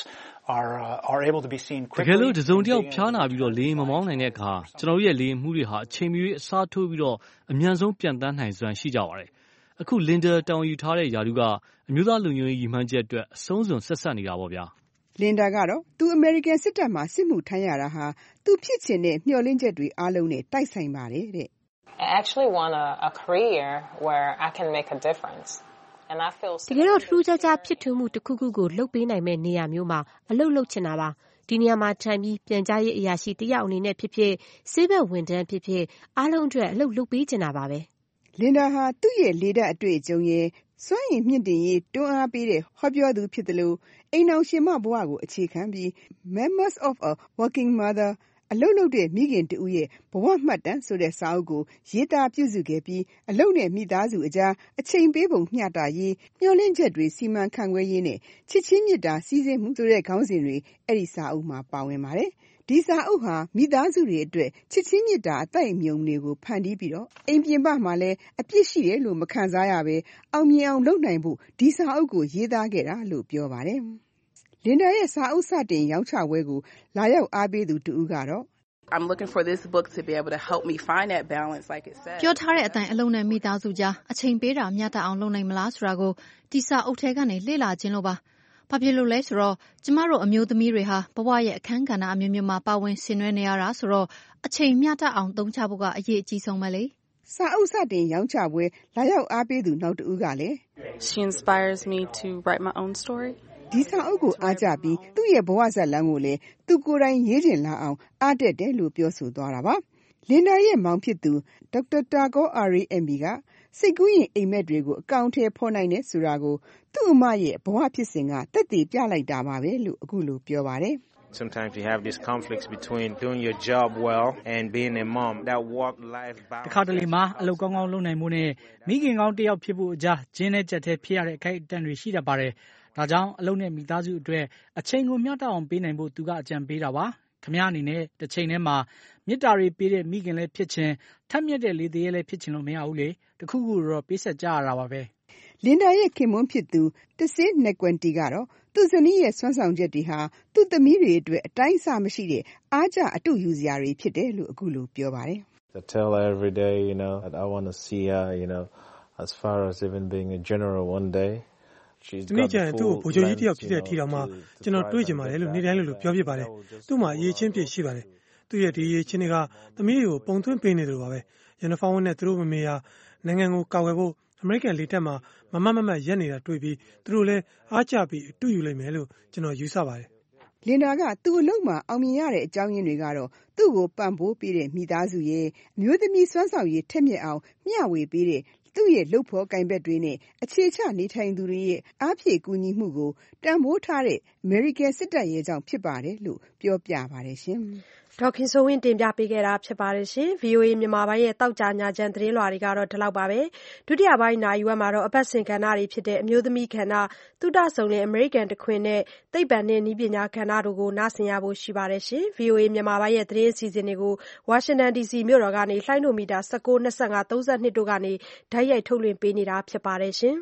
are able to be seen quickly. တကယ်လို့တစုံတစ်ယောက်ဖျားနာပြီးတော့လေယာဉ်မမောင်းနိုင်တဲ့အခါကျွန်တော်ရဲ့လေယာဉ်မှူးတွေဟာအချိန်မီအစားထိုးပြီးတော့အမြန်ဆုံးပြန်တန်းနိုင်စွမ်းရှိကြပါတယ်။အခုလင်ဒါတောင်ယူထားတဲ့ယာတုကအမျိုးသားလုံခြုံရေးရည်မှန်းချက်အတွက်အဆုံးစွန်ဆက်ဆက်နေတာပေါ့ဗျာလင်ဒါကတော့သူအမေရိကန်စစ်တပ်မှာစစ်မှုထမ်းရတာဟာသူဖြစ်ချင်တဲ့မျှော်လင့်ချက်တွေအားလုံးနဲ့တိုက်ဆိုင်ပါတယ်တဲ့ I actually want a career where I can make a difference. And I feel တကယ်တော့ထူးခြားခြားဖြစ်ထွန်းမှုတစ်ခုခုကိုလုပ်ပေးနိုင်မဲ့နေရာမျိုးမှာအလုပ်လုပ်ချင်တာပါဒီနေရာမှာထိုင်ပြီးပြန်ကြားရေးအရာရှိတယောက်အနေနဲ့ဖြစ်ဖြစ်စေဘက်ဝန်ထမ်းဖြစ်ဖြစ်အားလုံးအတွက်အလုပ်လုပ်ပေးချင်တာပါပဲလင်ဒါဟာသူ့ရဲ့လေတပ်အတွေ့အကြုံရဲ့စွမ်းရည်မြင့်တင်ရေးတွန်းအားပေးတဲ့ဟောပြောသူဖြစ်တယ်လို့အိမ်အောင်ရှင်မဘဝကိုအခြေခံပြီး Memoirs of a Working Mother အလုပ်လုပ်တဲ့မိခင်တူရဲ့ဘဝမှတ်တမ်းဆိုတဲ့စာအုပ်ကိုရေးသားပြုစုခဲ့ပြီးအလုပ်နဲ့မိသားစုအကြားအချိန်ပေးပုံမျှတရေးမျှော်လင့်ချက်တွေစီမံခန့်ခွဲရေးနဲ့ချစ်ချင်းမြတ်တာစည်းစိမ်မှုဆိုတဲ့ခေါင်းစဉ်တွေအဲ့ဒီစာအုပ်မှာပါဝင်ပါတယ်ဒီစာအုပ်ဟာမိသားစုတွေအတွက်ချစ်ချင်းမြတ်တာအသိအမြုံတွေကိုဖန်တီးပြီးတော့အိမ်ပြင်ပမှာလည်းအပြစ်ရှိတယ်လို့မခံစားရပဲအောင်မြင်အောင်လုပ်နိုင်ဖို့ဒီစာအုပ်ကိုရေးသားခဲ့တာလို့ပြောပါတယ်လင်ဒါရဲ့စာအုပ်စတင်ရောင်းချပွဲကိုလာရောက်အားပေးသူတူကတော့ I'm looking for this book to be able to help me find that balance like it said. ပြောထားတဲ့အတိုင်းအလုံးနဲ့မိသားစုကြားအချိန်ပေးတာမျှတအောင်လုပ်နိုင်မလားဆိုတာကိုဒီစာအုပ်ထဲကနေလေ့လာခြင်းလို့ပါ။ဘာဖြစ်လို့လဲဆိုတော့ကျမတို့အမျိုးသမီးတွေဟာဘဝရဲ့အခန်းကဏ္ဍအမျိုးမျိုးမှာပါဝင်ဆင်နွှဲနေရတာဆိုတော့အချိန်မျှတအောင်သုံးချဖို့ကအရေးအကြီးဆုံးပဲလေ။စာအုပ်စတင်ရောင်းချပွဲလာရောက်အားပေးသူနောက်တဦးကလည်း She inspires me to write my own story. ဒီစာအုပ်ကိုအားကြပြီးသူ့ရဲ့ဘဝဇာတ်လမ်းကိုလည်းသူကိုယ်တိုင်ရေးချင်လာအောင်အားတက်တယ်လို့ပြောဆိုသွားတာပါလင်ဒါရဲ့မောင်ဖြစ်သူဒေါက်တာတာကောအာရီအမ်ဘီကစိတ်ကူးရင်အိမ်မက်တွေကိုအကောင့်ထဲဖော်နိုင်တဲ့ဆိုတာကိုသူ့အမရဲ့ဘဝဖြစ်စဉ်ကသက်သေပြလိုက်တာပါပဲလို့အခုလိုပြောပါတယ် Sometimes you have these conflicts between doing your job well and being a mom. That work life balance. တခါတလေမှာအလုပ်ကောင်းကောင်းလုပ်နိုင်မှုနဲ့မိခင်ကောင်းတစ်ယောက်ဖြစ်ဖို့အကြားဂျင်းနဲ့ကြက်ထဲဖြစ်ရတဲ့အခိုက်အတန့်တွေရှိတတ်ပါတယ်။ဒါကြောင့်အလုပ်နဲ့မိသားစုအတွက်အချိန်ကိုမျှတအောင်ပေးနိုင်ဖို့သူကအကြံပေးတာပါ။ခင်ဗျားအနေနဲ့တစ်ချိန်တည်းမှာမေတ္တာတွေပေးတဲ့မိခင်လည်းဖြစ်ခြင်းထက်မြက်တဲ့လေသေးလည်းဖြစ်ခြင်းလို့မရဘူးလေ။တခုခုတော့ပေးဆက်ကြရတာပါပဲ။လင်ဒါရဲ့ခင်မွန်းဖြစ်သူတဆေးနက်ကွန်တီကတော့သူ့ဇနီးရဲ့ဆွမ်းဆောင်ချက်တွေဟာသူ့သမီးတွေအတွက်အတိုင်းအဆမရှိတဲ့အားကျအတူယူစရာတွေဖြစ်တယ်လို့အခုလိုပြောပါတယ်။ I tell her every day, that I want to see her, as far as even being a general one day. ဒီနေ့ကျရင်သူ့ကိုဗိုလ်ချုပ်ကြီးတယောက်ဖြစ်တဲ့အထီတောင်မှကျွန်တော်တွေးချင်ပါတယ်လို့နေ့တိုင်းလို့ပြောပြပါတယ်သူ့မှာအရေးချင်းပြည့်ရှိပါတယ်သူ့ရဲ့ဒီအရေးချင်းတွေကသမီးတွေကိုပုံသွင်းပေးနေတယ်လို့ပါပဲယူနီဖောင်းဝတ်နဲ့သူတို့မမေဟာနိုင်ငံကိုကာကွယ်ဖို့အမေရိကန်လေတပ်မှာမမရက်နေတာတွေ့ပြီးသူတို့လည်းအားကျပြီးအတူယူလိမ့်မယ်လို့ကျွန်တော်ယူဆပါတယ်လင်ဒါကသူ့အလုပ်မှာအောင်မြင်ရတဲ့အကြောင်းရင်းတွေကတော့သူ့ကိုပံ့ပိုးပေးတဲ့မိသားစုရဲ့အမျိုးသမီးစွမ်းဆောင်ရည်ထက်မြက်အောင်မျှဝေပေးတဲ့သူ့ရဲ့လုပ်ဖော်ကိုင်ဘက်တွေနဲ့အခြေချနေထိုင်သူတွေရဲ့အားဖြည့်ကူညီမှုကိုတန်ဖိုးထားတဲ့အမေရိကန်စစ်တပ်ရဲ့ကြောင့်ဖြစ်ပါတယ်လို့ပြောပြပါတယ်ရှင်ဒေါခင်စိုးဝင်းတင်ပြပေးခဲ့တာဖြစ်ပါတယ်ရှင် VOA မြန်မာပိုင်းရဲ့တောက်ကြညာချမ်းသတင်းလွှာတွေကတော့ဒီလောက်ပါပဲဒုတိယပိုင်းနာရီဝက်မှာတော့အပတ်စဉ်ကဏ္ဍတွေဖြစ်တဲ့အမျိုးသမီးကဏ္ဍသုတဆောင်တဲ့အမေရိကန်တခွင်နဲ့သိပ္ပံနဲ့နည်းပညာကဏ္ဍတို့ကိုနားဆင်ရဖို့ရှိပါတယ်ရှင် VOA မြန်မာပိုင်းရဲ့သတင်းအစီအစဉ်တွေကို Washington DC မြို့တော်ကနေလှိုင်းနိုမီတာ19 25 32တို့ကနေဓာတ်ရိုက်ထုတ်လွှင့်ပေးနေတာဖြစ်ပါတယ်ရှင်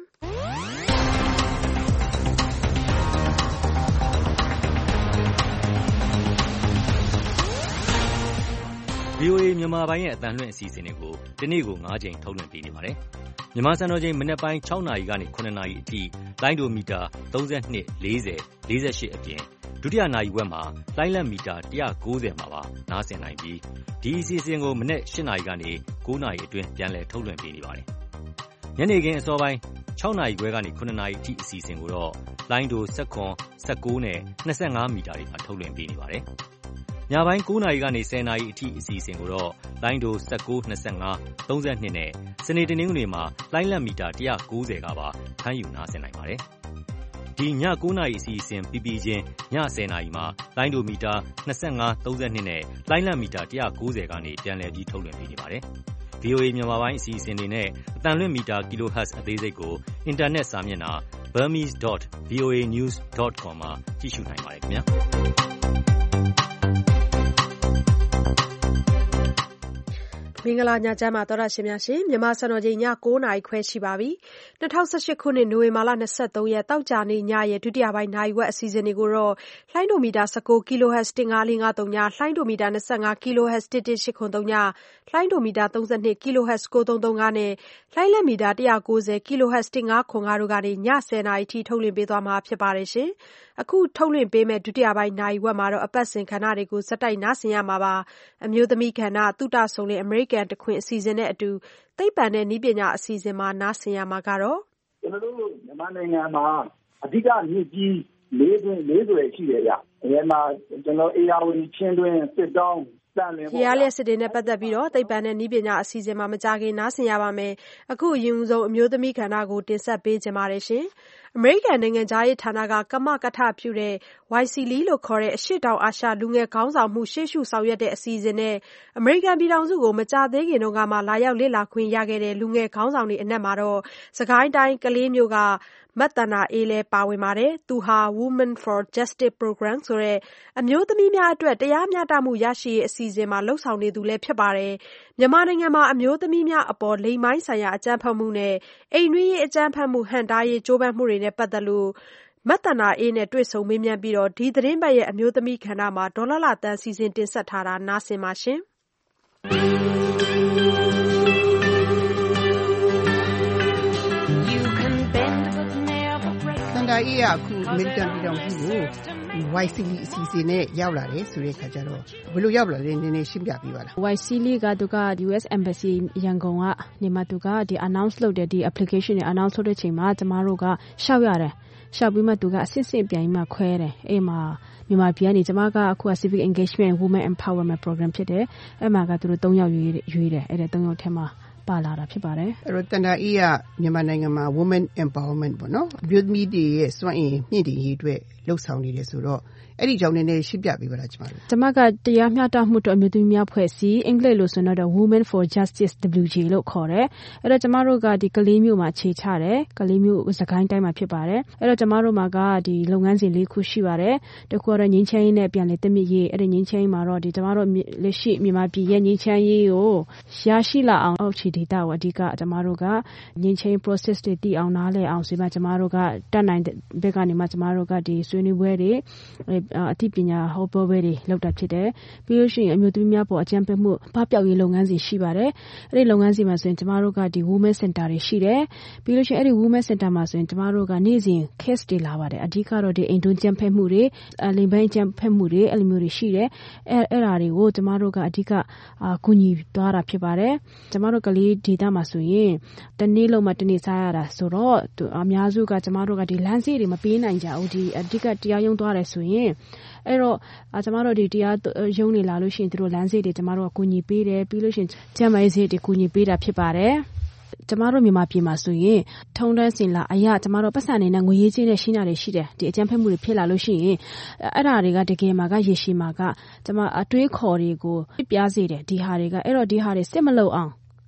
VOA မြန်မာပိုင်းရဲ့အသံလွှင့်အစီအစဉ်တွေကိုဒီနေ့ကို9ကြိမ်ထုတ်လွှင့်ပေးနေပါတယ်။မြန်မာစံတော်ချိန်မနက်ပိုင်း6နာရီကနေ9နာရီအထိလိုင်းဒိုမီတာ32 40 48အပြင်ဒုတိယနာရီဝက်မှာလိုင်းလက်မီတာ190မှာပါနားဆင်နိုင်ပြီးဒီအစီအစဉ်ကိုမနက်8နာရီကနေ9နာရီအတွင်းပြန်လည်ထုတ်လွှင့်ပေးနေပါတယ်။ညနေခင်းအစောပိုင်း6နာရီခွဲကနေ9နာရီအထိအစီအစဉ်ကိုတော့လိုင်းဒို19 19နဲ့25မီတာတွေမှာထုတ်လွှင့်ပေးနေပါတယ်။ညပိုင်း9နာရီကနေ10နာရီအထိအစီအစဉ်ကိုတော့လိုင်းဒို19 25 32နဲ့စနေတနင်္ဂနွေမှာလိုင်းလက်မီတာ190ကပါဖမ်းယူနားဆင်နိုင်ပါတယ်။ဒီည9နာရီအစီအစဉ်ပြီးပြီးချင်းည10နာရီမှာလိုင်းဒိုမီတာ25 32နဲ့လိုင်းလက်မီတာ190ကနေပြန်လည်ပြီးထုတ်လွှင့်ပေးနေပါတယ်။ VOA မြန်မာပိုင်းအစီအစဉ်တွေနဲ့အသံလွှင့်မီတာ kHz အသေးစိတ်ကိုအင်တာနက်စာမျက်နှာ burmese.voanews.com မှာကြည့်ရှုနိုင်ပါတယ်ခင်ဗျာ။မင်္ဂလာညချမ်းပါသောတာရှင်များရှင်မြန်မာစံတော်ချိန်ည9နာရီခွဲရှိပါပြီ2018ခုနှစ်နိုဝင်ဘာလ23ရက်တောက်ကြနေ့ညရဲ့ဒုတိယပိုင်းနိုင်ဝက်အစီအစဉ်တွေကိုတော့လှိုင်းဒိုမီတာ19 kHz 15453ညလှိုင်းဒိုမီတာ25 kHz 11803ညလှိုင်းဒိုမီတာ32 kHz 9335နဲ့လှိုင်းလက်မီတာ190 kHz 1505တို့ကနေည10နာရီထိထုတ်လွှင့်ပေးသွားမှာဖြစ်ပါတယ်ရှင်အခုထုတ်လွှင့်ပေးမဲ့ဒုတိယပိုင်းနိုင်ဝက်မှာတော့အပတ်စဉ်ခဏတွေကိုစက်တိုက်နားဆင်ရမှာပါအမျိုးသမီးခန္ဓာတုတဆုံလင်အမေရိကန်တခွင်အစီအစဉ်နဲ့အတူသိပ္ပံနဲ့နည်းပညာအစီအစဉ်မှာနားဆင်ရမှာကတော့ကျွန်တော်တို့မြန်မာနိုင်ငံမှာအဓိကမြစ်ကြီး၄သွယ်ရှိတယ်ဗျ။အဲမှာကျွန်တော်အေယာဝတီချင်းတွင်းစစ်တောင်းရရလျက်စစ်တွေနဲ့ပတ်သက်ပြီးတော့သိပ္ပံနဲ့နည်းပညာအစီအစဉ်မှာမကြခင်နားဆင်ရပါမယ်အခုအရင်ဆုံးအမျိုးသမီးခန္ဓာကိုတင်ဆက်ပေးကြပါရရှင်အမေရိကန်နိုင်ငံသားရေးဌာနကကမကထပြုတဲ့ YCL လို့ခေါ်တဲ့အရှေ့တောင်အာရှလူငယ်ခေါင်းဆောင်မှုရှေ့ရှုဆောင်ရွက်တဲ့အစီအစဉ်နဲ့အမေရိကန်ပြည်ထောင်စုကိုမကြသေးခင်တုန်းကမှလာရောက်လေ့လာခွင့်ရခဲ့တဲ့လူငယ်ခေါင်းဆောင်တွေအနက်မှာတော့စကိုင်းတိုင်းကလေးမျိုးကမတ်တနာအေးလဲပါဝင်ပါတယ်သူဟာ Women for Justice Program ဆိုတဲ့အမျိုးသမီးများအတွက်တရားမျှတမှုရရှိရေးအစီအစဉ်မှာလှုပ်ဆောင်နေသူလည်းဖြစ်ပါတယ်မြန်မာနိုင်ငံမှာအမျိုးသမီးများအပေါ်လိင်ပိုင်းဆိုင်ရာအကြမ်းဖက်မှုနဲ့အိမ်တွင်းရေးအကြမ်းဖက်မှုဟန့်တားရေးကြိုးပမ်းမှုတွေနဲ့ပတ်သက်လို့မတ်တနာအေးနဲ့တွေ့ဆုံမေးမြန်းပြီးတော့ဒီသတင်းပတ်ရဲ့အမျိုးသမီးခန္ဓာမှာဒေါ်လာတန်စီစဉ်တင်ဆက်ထားတာနားဆင်ပါရှင်ခန္ဓာအေးကအခုအမေရိကန်ပြည်ထောင်စုကို YCL အစီအစဉ်နဲ့ရောက်လာတယ်ဆိုတဲ့ခါကျတော့ဘယ်လိုရောက်လာလဲနည်းနည်းရှင်းပြပေးပါလား YCL ကသူက US Embassy ရန်ကုန်ကနေမှသူကဒီ announce လုပ်တဲ့ဒီ application တွေ announce လုပ်တဲ့ချိန်မှာကျမတို့ကရှောက်ရတယ်ရှောက်ပြီးမှသူကအစစ်စစ်ပြန်ပြီးမှခွဲတယ်အဲ့မှာမြန်မာပြည်ကနေကျမကအခု Civic Engagement Women Empowerment Program ဖြစ်တယ်အဲ့မှာကသူတို့3ယောက်ရွေးတယ်အဲ့ဒါ3ယောက်ထဲမှာပါလာတာဖြစ်ပါတယ်အဲ့တော့တန်တာအေးကမြန်မာနိုင်ငံမှာ Women Empowerment ပေါ့နော်အမျိုးသမီးတွေရဲ့စွမ်းအင်မြင့်တင်ရေးအတွက်လှုပ်ဆောင်နေတယ်ဆိုတော့အဲ့ဒီကြောင့်နည်းနည်းရှင်းပြပေးပါလားကျမကတရားမျှတမှုအတွက်အမျိုးသမီးများဖွဲ့စည်းအင်္ဂလိပ်လိုဆိုတော့ Women for Justice WJ လို့ခေါ်တယ်အဲ့တော့ကျမတို့ကဒီကလေးမျိုးမှာခြေချတယ်ကလေးမျိုးစကိုင်းတိုင်းမှာဖြစ်ပါတယ်အဲ့တော့ကျမတို့မှာကဒီလုပ်ငန်းစဉ်၄ခုရှိပါတယ်တစ်ခုကတော့ငြိမ်းချမ်းရေးနဲ့ပြန်လည်သင့်မြတ်ရေးအဲ့ဒီငြိမ်းချမ်းရေးမှာတော့ဒီကျမတို့လက်ရှိမြန်မာပြည်ရဲ့ငြိမ်းချမ်းရေးကိုရရှိလာအောင်အောက်ခြေဒေသကိုအဓိကကျမတို့ကငြိမ်းချမ်းရေး process တွေတည်အောင်နားလည်အောင်ဆိုမှကျမတို့ကတက်နိုင်တဲ့ဘက်ကနေမှကျမတို့ကဒီဆွေးနွေးပွဲတွေအသိပညာဟောပြောပွဲတွေလုပ်တာဖြစ်တယ်ပြီးလို့ရှိရင်အမျိုးသမီးများပေါ်အကြံပေးမှုပပျောက်ရေးလုပ်ငန်းစဉ်ရှိပါတယ်အဲ့ဒီလုပ်ငန်းစဉ်မှာဆိုရင်ကျမတို့ကဒီ Women Center တွေရှိတယ်ပြီးလို့ရှိရင်အဲ့ဒီ Women Center မှာဆိုရင်ကျမတို့ကနေ့စဉ် case တွေလာပါတယ်အဓိကတော့ဒီအိမ်တွင်းကြမ်းဖက်မှုတွေလိင်ပိုင်းကြမ်းဖက်မှုတွေအဲ့လိုမျိုးတွေရှိတယ်အဲ့ဒါတွေကိုကျမတို့ကအဓိကကူညီသွားတာဖြစ်ပါတယ်ကျမတို့ကလေးဒေသမှာဆိုရင်တနေ့လုံးမှတနေ့စားရတာဆိုတော့အများစုကကျမတို့ကဒီလမ်းစီးတွေမပေးနိုင်ကြဘူးဒီအဓိကတရားရုံးသွားတယ်ဆိုရင်အဲ့တော့ကျမတို့ဒီတရားရုံးနေလာလို့ရှိရင်တို့လမ်းစီးတွေကျမတို့ကကူညီပေးတယ်ပြီးလို့ရှိရင်ကျမရေးစီတွေကူညီပေးတာဖြစ်ပါတယ်ကျမတို့မြန်မာပြည်မှာဆိုရင်ထုံတန်းစင်လာအရာကျမတို့ပတ်စံနေနဲ့ငွေရေးချင်းနဲ့ရှင်းတာတွေရှိတယ်ဒီအကြမ်းဖက်မှုတွေဖြစ်လာလို့ရှိရင်အဲ့ဒါတွေကတကယ်မှာကရေရှည်မှာကကျမအတွေးခေါ်တွေကိုပြစေတယ်ဒီဟာတွေကအဲ့တော့ဒီဟာတွေစစ်မလုပ်အောင်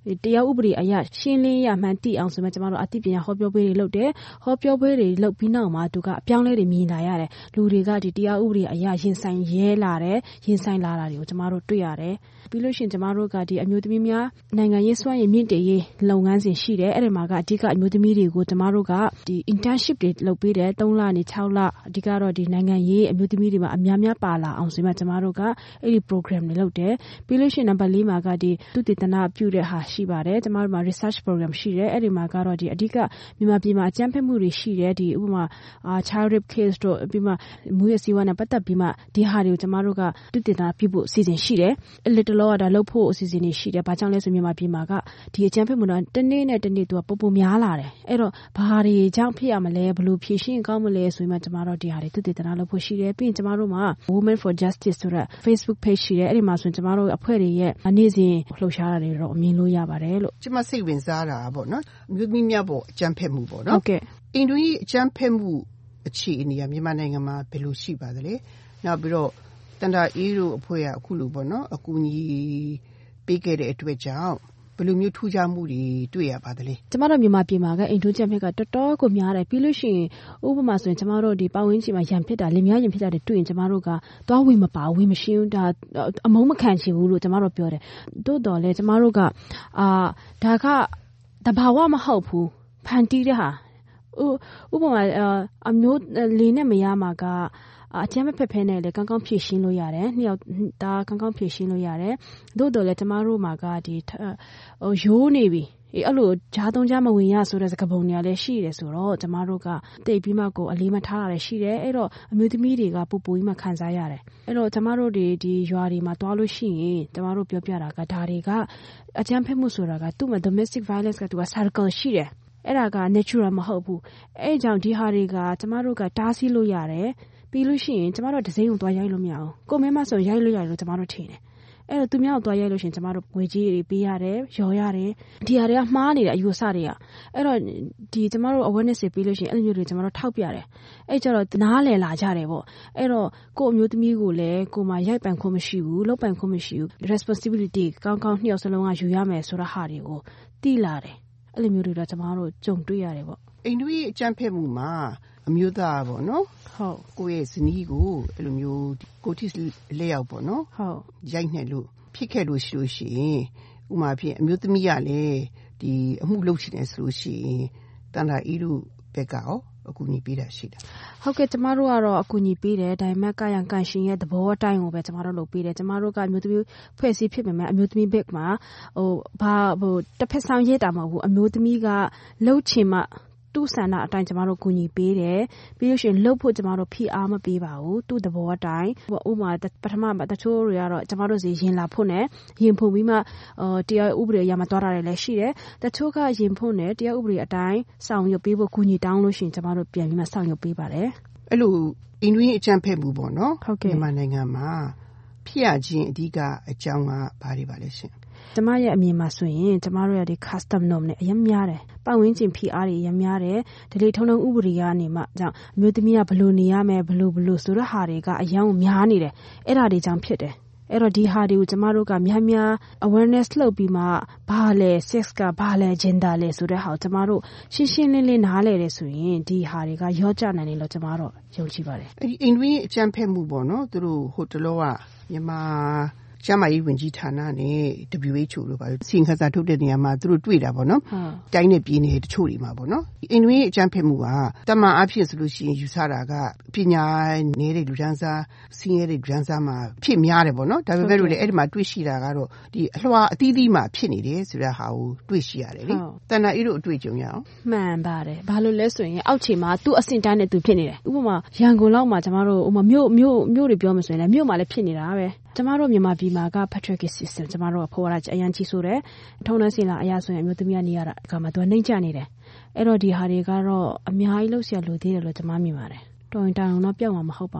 တရားဥပဒေအရရှင်းလင်းရမှန်သိအောင်ဆိုမှကျမတို့အသိပညာဟောပြောပွဲတွေလုပ်တယ်ဟောပြောပွဲတွေလုပ်ပြီးနောက်မှာသူကအပြောင်းလဲတွေမြင်လာရတယ်လူတွေကဒီတရားဥပဒေအရရင်ဆိုင်ရဲလာတယ်ရင်ဆိုင်လာတာတွေကိုကျမတို့တွေ့ရတယ်ပြီးလို့ရှိရင်ကျမတို့ကဒီအမျိုးသမီးများနိုင်ငံရေးစွမ်းရည်မြင့်တင်ရေးလုပ်ငန်းစဉ်ရှိတယ်အဲ့ဒီမှာကအဓိကအမျိုးသမီးတွေကိုကျမတို့ကဒီ internship တွေလုပ်ပေးတယ်3လနဲ့6လအဓိကတော့ဒီနိုင်ငံရေးအမျိုးသမီးတွေမှာအများများပါလာအောင်ဆိုမှကျမတို့ကအဲ့ဒီ program တွေလုပ်တယ်ပြီးလို့ရှိရင်နံပါတ်4မှာကဒီသူတည်တနာပြုတဲ့ဟာရှိပါတယ်ကျမတို့မှာ research program ရှိတယ်အဲ့ဒီမှာကတော့ဒီအဓိကမြန်မာပြည်မှာအကြမ်းဖက်မှုတွေရှိတယ်ဒီဥပမာchild rape case တို့ပြီးမှမူရစီဝါနဲ့ပတ်သက်ပြီးမှဒီဟာတွေကိုကျမတို့ကသူတည်တနာပြုဖို့အစီအစဉ်ရှိတယ်အဲ့ဒီတလောကဒါလုပ်ဖို့အစီအစဉ်တွေရှိတယ်ဘာကြောင့်လဲဆိုမြန်မာပြည်မှာကဒီအကြမ်းဖက်မှုတော့တနေ့နဲ့တနေ့သူကပုံများလာတယ်အဲ့တော့ဘာတွေကြောင့်ဖြစ်ရမလဲဘယ်လိုဖြေရှင်းကောင်းမလဲဆိုမှကျမတို့ဒီဟာတွေသူတည်တနာလုပ်ဖို့ရှိတယ်ပြီးရင်ကျမတို့မှာ Women for Justice ဆိုတဲ့ Facebook page ရှိတယ်အဲ့ဒီမှာဆိုရင်ကျမတို့အဖွဲ့တွေရဲ့နေ့စဉ်လှုပ်ရှားတာတွေတော့အမြင်လို့ရပါတယ်လို့ကျမစိတ်ဝင်စားတာပေါ့နော်အမျိုးသမီးများပေါ့အကြမ်းဖက်မှုပေါ့နော်ဟုတ်ကဲ့အင်ဒိုကြီးအကြမ်းဖက်မှုအခြေအနေကမြန်မာနိုင်ငံမှာဘယ်လိုရှိပါသလဲနောက်ပြီးတော့တန်တာအေးတို့အဖွဲ့ကအခုလိုပေါ့နော်အကူအညီပေးခဲ့တဲ့အတွက်ကြောင့်ဘယ်လိုမျိုးထူးခြားမှုတွေတွေ့ရပါသလဲကျမတို့မြန်မာပြည်မှာကအင်ဒိုကြမ်းဖက်ကတော်တော်ကိုများတယ်ပြီးလို့ရှိရင်ဥပမာဆိုရင်ကျမတို့ဒီပတ်ဝန်းကျင်မှာရန်ဖြစ်တာလင်မယားရန်ဖြစ်တာတွေတွေ့ရင်ကျမတို့ကသွားဝင်မပါဝင်မရှင်းဒါအမုန်းမခံချင်ဘူးလို့ကျမတို့ပြောတယ်တိုးတော်လဲကျမတို့ကဒါကတဘာဝမဟုတ်ဘူးဖန်တီးတဲ့ဟာဥပမာအမျိုးလေးနဲ့မယားမှာကအကျမ်းမဖက်ဖဲနဲ့လေကောင်းကောင်းဖြည့်ရှင်းလို့ရတယ်နှစ်ယောက်ဒါကောင်းကောင်းဖြည့်ရှင်းလို့ရတယ်သို့တော်လည်းကျမတို့မှာကဒီရိုးနေပြီအဲ့လိုဂျားသုံးကြားမဝင်ရဆိုတဲ့စကားပုံတွေကလည်းရှိတယ်ဆိုတော့ကျမတို့ကတိတ်ပြီးမှကိုအလေးမထားတာရှိတယ်အဲ့တော့အမျိုးသမီးတွေကပူပူကြီးမှခံစားရတယ်အဲ့တော့ကျမတို့ဒီရွာတွေမှာတွားလို့ရှိရင်ကျမတို့ပြောပြတာကဒါတွေကအကျမ်းဖက်မှုဆိုတာကသူ့မှာ domestic violence ကသူက circle ရှိတယ်အဲ့ဒါက natural မဟုတ်ဘူးအဲ့ကြောင့်ဒီဟာတွေကကျမတို့ကတားဆီးလို့ရတယ်ပြီးလို့ရှိရင်ကျမတို့ဒဇိန်ကိုသွားရိုက်လို့မရအောင်ကိုမဲမဆိုရိုက်လို့ရတယ်လို့ကျမတို့ထင်တယ်အဲ့တော့သူများကိုသွားရိုက်လို့ရှိရင်ကျမတို့ငွေကြီးတွေပေးရတယ်ရော်ရတယ်ဒီဟာတွေကမှားနေတယ်အယူအဆတွေကအဲ့တော့ဒီကျမတို့ awareness တွေပေးလို့ရှိရင်အဲ့လိုမျိုးတွေကျမတို့ထောက်ပြတယ်အဲ့ကျတော့နားလည်လာကြတယ်ပေါ့အဲ့တော့ကိုအမျိုးသမီးကိုလည်းကိုမှရိုက်ပန်ခွင့်မရှိဘူးလုပ်ပန်ခွင့်မရှိဘူး responsibility ကောင်းကောင်းနှစ်ယောက်စလုံးကယူရမယ်ဆိုတဲ့ဟာတွေကိုသိလာတယ်အဲ့လိုမျိုးတွေတော့ကျမတို့ကြုံတွေ့ရတယ်ပေါ့အိန္ဒိယအကြမ်းဖက်မှုမှာအမျိုးသားပေါ့နော်ဟုတ်ကိုယ့်ရဲ့ဇနီးကိုအဲ့လိုမျိုးကိုတိလက်ရောက်ပေါ့နော်ဟုတ်ရိုက်နှက်လို့ဖြစ်ခဲ့လို့ရှိလို့ရှိရင်ဥမာဖြင့်အမျိုးသမီးကလည်းဒီအမှုလုပ်ချင်တယ်ဆိုလို့ရှိရင်တန်တာအီတို့ဘက်ကရောအကူအညီပေးတာရှိတာဟုတ်ကဲ့ကျမတို့ကတော့အကူအညီပေးတယ်ဒါပေမဲ့ကာယံကန်ရှင်ရဲ့သဘောအတိုင်းကိုပဲကျမတို့လုပ်ပေးတယ်ကျမတို့ကအမျိုးသမီးဖွဲ့စည်းဖြစ်ပေမဲ့အမျိုးသမီးဘက်မှာတစ်ဖက်ဆောင်ရတာမဟုတ်ဘူးအမျိုးသမီးကလှုပ်ချင်မှသူ့ဆန္ဒအတိုင်းကျမတို့ကူညီပေးတယ်ပြီးလို့ရှိရင်လှုပ်ဖို့ကျမတို့ဖိအားမပေးပါဘူးသူ့သဘောအတိုင်းဥပမာပထမတချို့တွေကတော့ကျမတို့စီရင်လာဖို့နဲ့ရင်ဖုန်ပြီးမှတရားဥပဒေအရမတော်တာတွေလည်းရှိတယ်တချို့ကရင်ဖုန်နဲ့တရားဥပဒေအတိုင်းဆောင်ရွက်ပေးဖို့ကူညီတောင်းလို့ရှိရင်ကျမတို့ပြန်ပြီးမှဆောင်ရွက်ပေးပါတယ်အဲ့လိုအင်ဒိုအကြမ်းဖက်မှုပေါ့နော်မြန်မာနိုင်ငံမှာဖြစ်ရခြင်းအဓိကအကြောင်းကဘာတွေပါလဲရှင်ကျမရဲ့အမြင်မှာဆိုရင်ကျမတို့ရဲ့ဒီ custom norm နဲ့အရင်များတယ်ပတ်ဝန်းကျင်ဖိအားတွေအရင်များတယ်ဒီလေထုံထုံဥပဒေကနေမှကြောင့်အမျိုးသမီးကဘလို့နေရမယ်ဘလို့ဆိုတဲ့ဟာတွေကအရင်ကများနေတယ်အဲ့ဒါတွေကြောင့်ဖြစ်တယ်အဲ့တော့ဒီဟာတွေကိုကျမတို့ကများများ awareness လုပ်ပြီးမှဘာလဲ sex ကဘာလဲ gender လဲဆိုတဲ့ဟာကိုကျမတို့ရှင်းရှင်းလင်းလင်းနားလည်တယ်ဆိုရင်ဒီဟာတွေကရောကြနိုင်တယ်လို့ကျမတို့ယုံကြည်ပါတယ်အဲ့ဒီအိန္ဒိယအကြမ်းဖက်မှုပေါ့နော်သူတို့ဟိုတလောကမြန်မာကျမကြီးဝင်ကြီးဌာနနဲ့ WHO လို့ပါလို့စီရင်ခါစာထုတ်တဲ့နေရာမှာသူတို့တွေ့တာပေါ့နော်တိုင်းနဲ့ပြည်နယ်တချို့တွေမှာပေါ့နော်အင်ဒိုအကြမ်းဖက်မှုကတမန်အဖြစ်ဆိုလို့ရှိရင်ယူဆတာကပညာနေတဲ့လူဒန်းစားစီးရဲတဲ့လူဒန်းစားမှာဖြစ်များတယ်ပေါ့နော်ဒါပေမဲ့လို့လည်းအဲ့ဒီမှာတွေ့ရှိတာကတော့ဒီအလွှာအသီးသီးမှာဖြစ်နေတယ်ဆိုတဲ့ဟာကိုတွေ့ရှိရတယ်လေတန်တာအေးတို့အတွေ့အကြုံရအောင်မှန်ပါတယ်ဘာလို့လဲဆိုရင်အောက်ခြေမှာသူ့အဆင့်တန်းနဲ့သူဖြစ်နေတယ်ဥပမာရန်ကုန်လောက်မှာကျမတို့ဥပမာမြို့တွေပြောမှဆိုရင်လည်းမြို့မှာလည်းဖြစ်နေတာပဲကျမတို့မြန်မာပြည်မှာက patriarchy system ကျမတို့ကဖော်ရအရင်ကြီးဆိုတယ်ထုံနှန်းစင်လာအရာဆိုရင်အမျိုးသမီးကနေရတာကမှသူကနှိမ့်ချနေတယ်အဲ့တော့ဒီဟာတွေကတော့အများကြီးလှုပ်ရှားလို့သေးတယ်လို့ကျမမြင်ပါတယ်တော်ရင်တောင်တော့ပြောက်မှာမဟုတ်ပါဘူး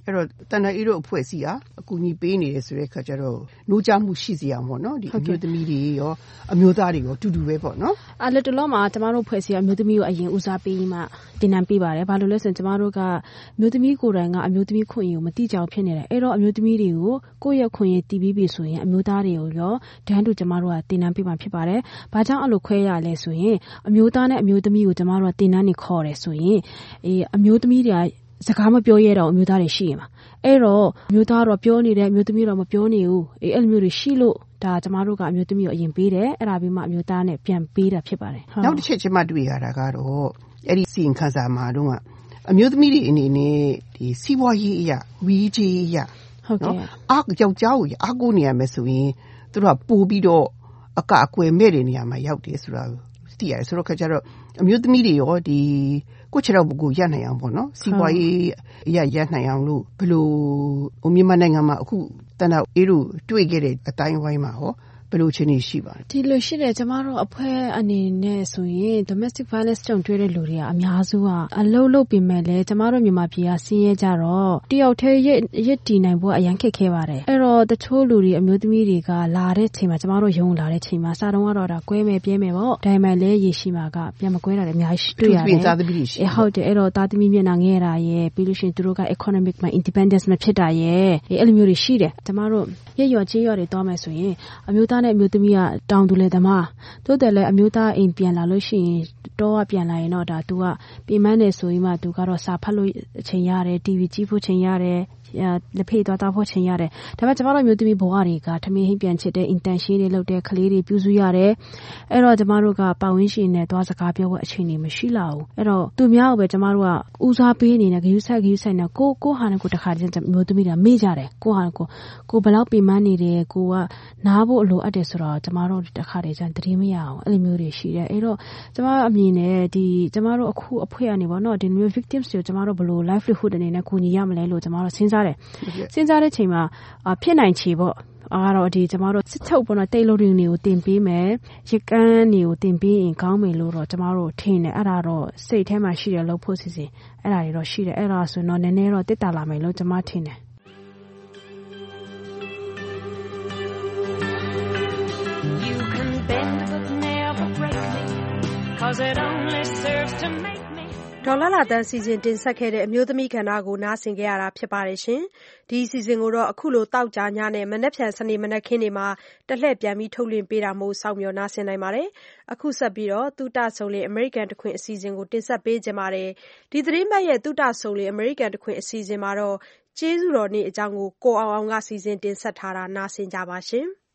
အဲ့တော့တန်တာအေးတို့အဖွဲ့အစည်းကအကူအညီပေးနေတယ်ဆိုတဲ့အခါကျတော့နှိုးကြမှုရှိစေအောင်ပေါ့နော်ဒီအမျိုးသမီးတွေရောအမျိုးသားတွေရောတူတူပဲပေါ့နော်လက်တလုံးမှာကျမတို့ဖွဲ့စည်းအမျိုးသမီးကိုအရင်ဦးစားပေးမှတင်နန်းပေးပါတယ်ဘာလို့လဲဆိုရင်ကျမတို့ကအမျိုးသမီးကိုယ်တိုင်ကအမျိုးသမီးခွင့်ရကိုမတိကျအောင်ဖြစ်နေတယ်အဲ့တော့အမျိုးသမီးတွေကိုကိုယ့်ရဲ့ခွင့်ရတည်ပြီးပြီဆိုရင်အမျိုးသားတွေကိုရောတန်းတူကျမတို့ကတင်နန်းပေးမှဖြစ်ပါတယ်ဘာကြောင့်အဲ့လိုခွဲရလဲဆိုရင်အမျိုးသားနဲ့အမျိုးသမီးကိုကျမတို့ကတင်နန်းနေခေါ်တယ်ဆိုရင်အမျိုးသမီးတွေကစကားမပြောရတော့အမျိုးသားတွေရှိရမှာအဲ့တော့အမျိုးသားတော့ပြောနေတယ်အမျိုးသမီးတော့မပြောနေဘူးအဲ့လိုမျိုးတွေရှိလို့ဒါကျမတို့ကအမျိုးသမီးကိုအရင်ပေးတယ်အဲ့ဒါပြီးမှအမျိုးသားနဲ့ပြန်ပေးတာဖြစ်ပါတယ်နောက်တစ်ချက်ကျမတွေ့ရတာကတော့အဲ့ဒီစီရင်ခန်းစာမှာတော့အမျိုးသမီးတွေအနေနဲ့ဒီစီးပွားရေးအရာဝီကြီးအရာဟုတ်ကဲ့ယောက်ျားကိုအားကိုးနေရမယ်ဆိုရင်သူတို့ကပို့ပြီးတော့အကွယ်မဲ့တဲ့နေရာမှာရောက်တယ်ဆိုတာသိရတယ်ဆိုတော့ခါကျတော့အမျိုးသမီးတွေရောဒီကိုချေတော့ကိုရနိုင်အောင်ပေါ့နော်စီးပွားရေးအရာရနိုင်အောင်လို့ဘယ်လိုမြန်မာနိုင်ငံမှာအခုတန်တာအေးတို့တွေ့ခဲ့တဲ့အတိုင်းဝိုင်းမှာဟောဘယ်လိုချင်းရှိပါလဲဒီလိုရှိတယ်ကျမတို့အဖွဲ့အနေနဲ့ဆိုရင် domestic violence ကြုံတွေ့တဲ့လူတွေကအများစုကအလုပ်ပြင်မဲ့လဲကျမတို့မြန်မာပြည်ကဆင်းရဲကြတော့တယောက်တည်းရစ်တည်နိုင်ဖို့အရန်ခက်ခဲပါတယ်အဲ့တော့တချို့လူတွေအမျိုးသမီးတွေကလာတဲ့ချိန်မှာကျမတို့ရုံလာတဲ့ချိန်မှာစားတော့ကတော့ဒါကွဲမယ်ပြဲမယ်ပေါ့ဒါပေမဲ့လဲရေရှိမှာကပြန်မကွဲတာလည်းအများကြီးတွေ့ရတယ်ဟုတ်တယ်အဲ့တော့သားသမီးမျက်နှာငဲ့တာရဲ့ပြီးလို့ရှိရင်သူတို့က economic မှာ independence မဖြစ်တာရဲ့အဲ့လိုမျိုးတွေရှိတယ်ကျမတို့ရက်ရော်ချင်းရော်တွေတောင်းမယ်ဆိုရင်အမျိုးသားနဲ့အမျိုးသမီးကတောင်သူလေသမားတိုးတယ်လေအမျိုးသားအိမ်ပြန်လာလို့ရှိရင်တော့ပြန်လာရင်တော့ဒါ तू ကပြင်မန်းနေဆိုရင်မှ तू ကတော့စာဖတ်လို့အချိန်ရတယ် TV ကြည့်ဖို့ချိန်ရတယ်လက်ဖေးသွားဖို့ချိန်ရတယ်ဒါပေမဲ့ကျမတို့မျိုးသမီးဘဝတွေကထမင်းဟင်းပြန်ချစ်တဲ့ intention တွေလုပ်တဲ့ကလေးတွေပြုစုရတယ်အဲ့တော့ကျမတို့ကပတ်ဝန်းကျင်နဲ့သွားစကားပြောဖို့အချိန်တွေမရှိလာဘူးအဲ့တော့သူများကိုပဲကျမတို့ကဦးစားပေးနေတဲ့ဂရုစိုက်နဲ့ကိုဟာနဲ့ကိုတခါတည်းမျိုးသမီးတွေမေ့ကြတယ်ကိုဟာကိုဘယ်လောက်ပြင်မနေတယ်ကိုကနားဖို့လိုအပ်တယ်ဆိုတော့ကျမတို့တခါတည်းကျန်တတိမရအောင်အဲ့လိုမျိုးတွေရှိတယ်အဲ့တော့ကျမအမြင်နဲ့ဒီကျမတို့အခုအဖွဲ့အနေပေါ့နော်ဒီမျိုး victims တွေကျမတို့ဘယ်လို livelihood အနေနဲ့ကူညီရမလဲလို့ကျမတို့စဉ်းစားတဲ့ချိန်မှာဖြစ်နိုင်ချေပေါ့တော့ဒီကျမတို့စစ်ချုပ်ပေါ့နော်တိတ်လို့တွေကိုတင်ပေးမယ်ရကန်းတွေကိုတင်ပေးရင်ကောင်းမယ်လို့တော့ကျမတို့ထင်တယ်အဲ့ဒါတော့စိတ်ထဲမှာရှိတယ်လို့ဖို့စီစဉ်အဲ့ဒါတွေတော့ရှိတယ်အဲ့ဒါဆိုတော့နည်းနည်းတော့တက်တာလာမယ်လို့ကျမထင်တယ်ဒေါ်လာတန်းစီစဉ်တင်ဆက်ခဲ့တဲ့အမျိုးသမီးကဏ္ဍကိုနားဆင်ကြရတာဖြစ်ပါတယ်ရှင်။ဒီစီစဉ်ကိုတော့အခုလိုတောက်ကြညနဲ့မနက်ဖြန်စနေမနက်ခင်းတွေမှာတလှည့်ပြန်ပြီးထုတ်လွှင့်ပေးတာမို့စောင့်မျှော်နားဆင်နိုင်ပါတယ်။အခုဆက်ပြီးတော့တူတဆုံလေအမေရိကန်တခွင်အစီအစဉ်ကိုတင်ဆက်ပေးကြပါမယ်။ဒီသတင်းပတ်ရဲ့တူတဆုံလေအမေရိကန်တခွင်အစီအစဉ်မှာတော့ကျေးဇူးတော်နေ့အကြောင်းကိုကိုအောင်ကစီစဉ်တင်ဆက်ထားတာနားဆင်ကြပါရှင်။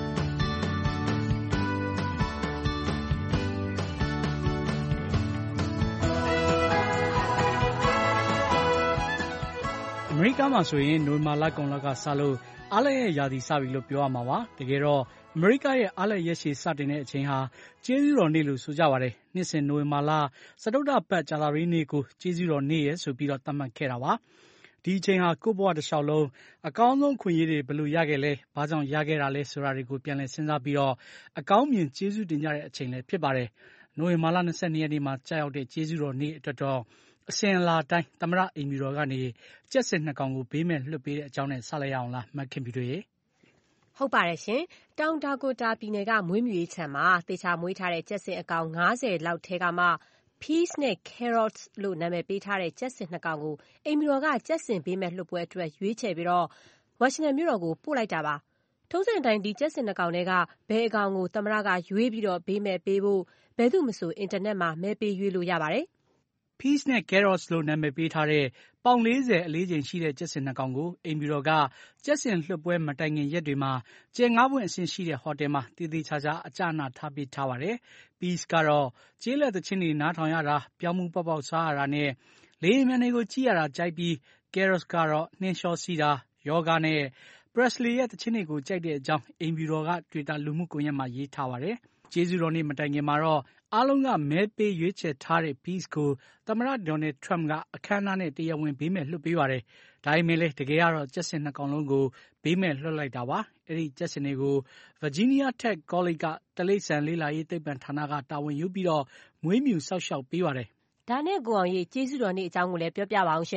အမေရိကန်မှာဆိုရင်နိုဝင်ဘာလကုန်လောက်ကစလို့အားလပ်ရက်ရာသီစပြီလို့ပြောရမှာပါတကယ်တော့အမေရိကရဲ့အားလပ်ရက်ရှည်စတင်တဲ့အချိန်ဟာကျေးဇူးတော်နေ့လို့ဆိုကြပါတယ်နှစ်စဉ်နိုဝင်ဘာလစတုတ္ထပတ်ကြာသပတေးနေ့ကိုကျေးဇူးတော်နေ့ရဲ့ဆိုပြီးတော့သတ်မှတ်ခဲ့တာပါဒီအချိန်ဟာကိုယ့်ဘဝတစ်လျှောက်လုံးအကောင်းဆုံးခွင့်ရည်တွေဘယ်လိုရခဲ့လဲဘာကြောင့်ရခဲ့တာလဲဆိုတာတွေကိုပြန်လည်စဉ်းစားပြီးတော့အကောင်းမြင်ကျေးဇူးတင်ကြတဲ့အချိန်လည်းဖြစ်ပါတယ်နိုဝင်ဘာလ22ရက်နေ့မှာကြာရောက်တဲ့ကျေးဇူးတော်နေ့အတွက်တော့အစဉ်အလာတိုင်းသမရအိမ်မီတော်ကနေကြက်စင်2ကောင်ကိုဘေးမဲ့လွှတ်ပေးတဲ့အကြောင်းနဲ့ဆက်လက်ရအောင်လားမခင်ပြတို့ရေဟုတ်ပါတယ်ရှင်တောင်ဒါကိုတာပြည်နယ်ကမွေးမြူရေးခြံမှာတေချာမွေးထားတဲ့ကြက်စင်အကောင်90လောက်ထဲကမှ Peace နဲ့ Carrots လို့နာမည်ပေးထားတဲ့ကြက်စင်2ကောင်ကိုအိမ်မီတော်ကကြက်စင်ဘေးမဲ့လွှတ်ပွဲအတွက်ရွေးချယ်ပြီးတော့ဝါရှင်တန်မြို့တော်ကိုပို့လိုက်တာပါထုံးစံတိုင်းဒီကြက်စင်2ကောင်တွေကဘယ်အကောင်ကိုသမရကရွေးပြီးတော့ဘေးမဲ့ပေးဖို့ဘယ်သူမှမဆိုအင်တာနက်မှာမဲပေးရွေးလို့ရပါတယ် Peace နဲ့ Carrots လို့နာမည်ပေးထားတဲ့ပေါင်40အလေးချိန်ရှိတဲ့ကြက်စင်2ကောင်ကိုအိမ်မီတော်ကကြက်စင်လွှတ်ပွဲမတိုင်ခင်ရက်တွေမှာကျယ်9ပွင့်အဆင့်ရှိတဲ့ဟိုတယ်မှာတည်တည်ချာချာအကျအနာထားပေးထားပါတယ်။ Peace ကတော့ကျေးလက်သချင်းတွေနားထောင်ရတာပြောင်းမှုပေါက်ပေါက်စားရတာနဲ့လေယာဉ်မြန်တွေကိုကြည့်ရတာကြိုက်ပြီး Carrots ကတော့နှင်းလျှောစီးတာယောဂနဲ့ Presley ရဲ့သချင်းတွေကိုကြိုက်တဲ့အကြောင်းအိမ်မီတော်က Twitter လူမှုကွန်ရက်မှာရေးထားပါတယ်။ကျေးဇူးတော်နေ့မတိုင်ခင်မှာတော့အားလုံးကမဲပေးရွေးချယ်ထားတဲ့ Peace ကိုသမ္မတ Donald Trump ကအခမ်းအနားနဲ့တရားဝင်ဘေးမဲ့လွှတ်ပေးပါတယ်။ဒါပေမဲ့လည်းတကယ်ကတော့ကြက်စင်2ကောင်လုံးကိုဘေးမဲ့လွှတ်လိုက်တာပါ။အဲဒီကြက်စင်တွေကို Virginia Tech College ကတိရစ္ဆာန်လေ့လာရေးသိပ္ပံဌာနကတာဝန်ယူပြီးတော့မွေးမြူစောင့်ရှောက်ပေးပါတယ်။ဒါနဲ့ကိုအောင်ကြီးကျေးဇူးတော်နေ့အကြောင်းကိုလည်းပြောပြပါအောင်ရှင်။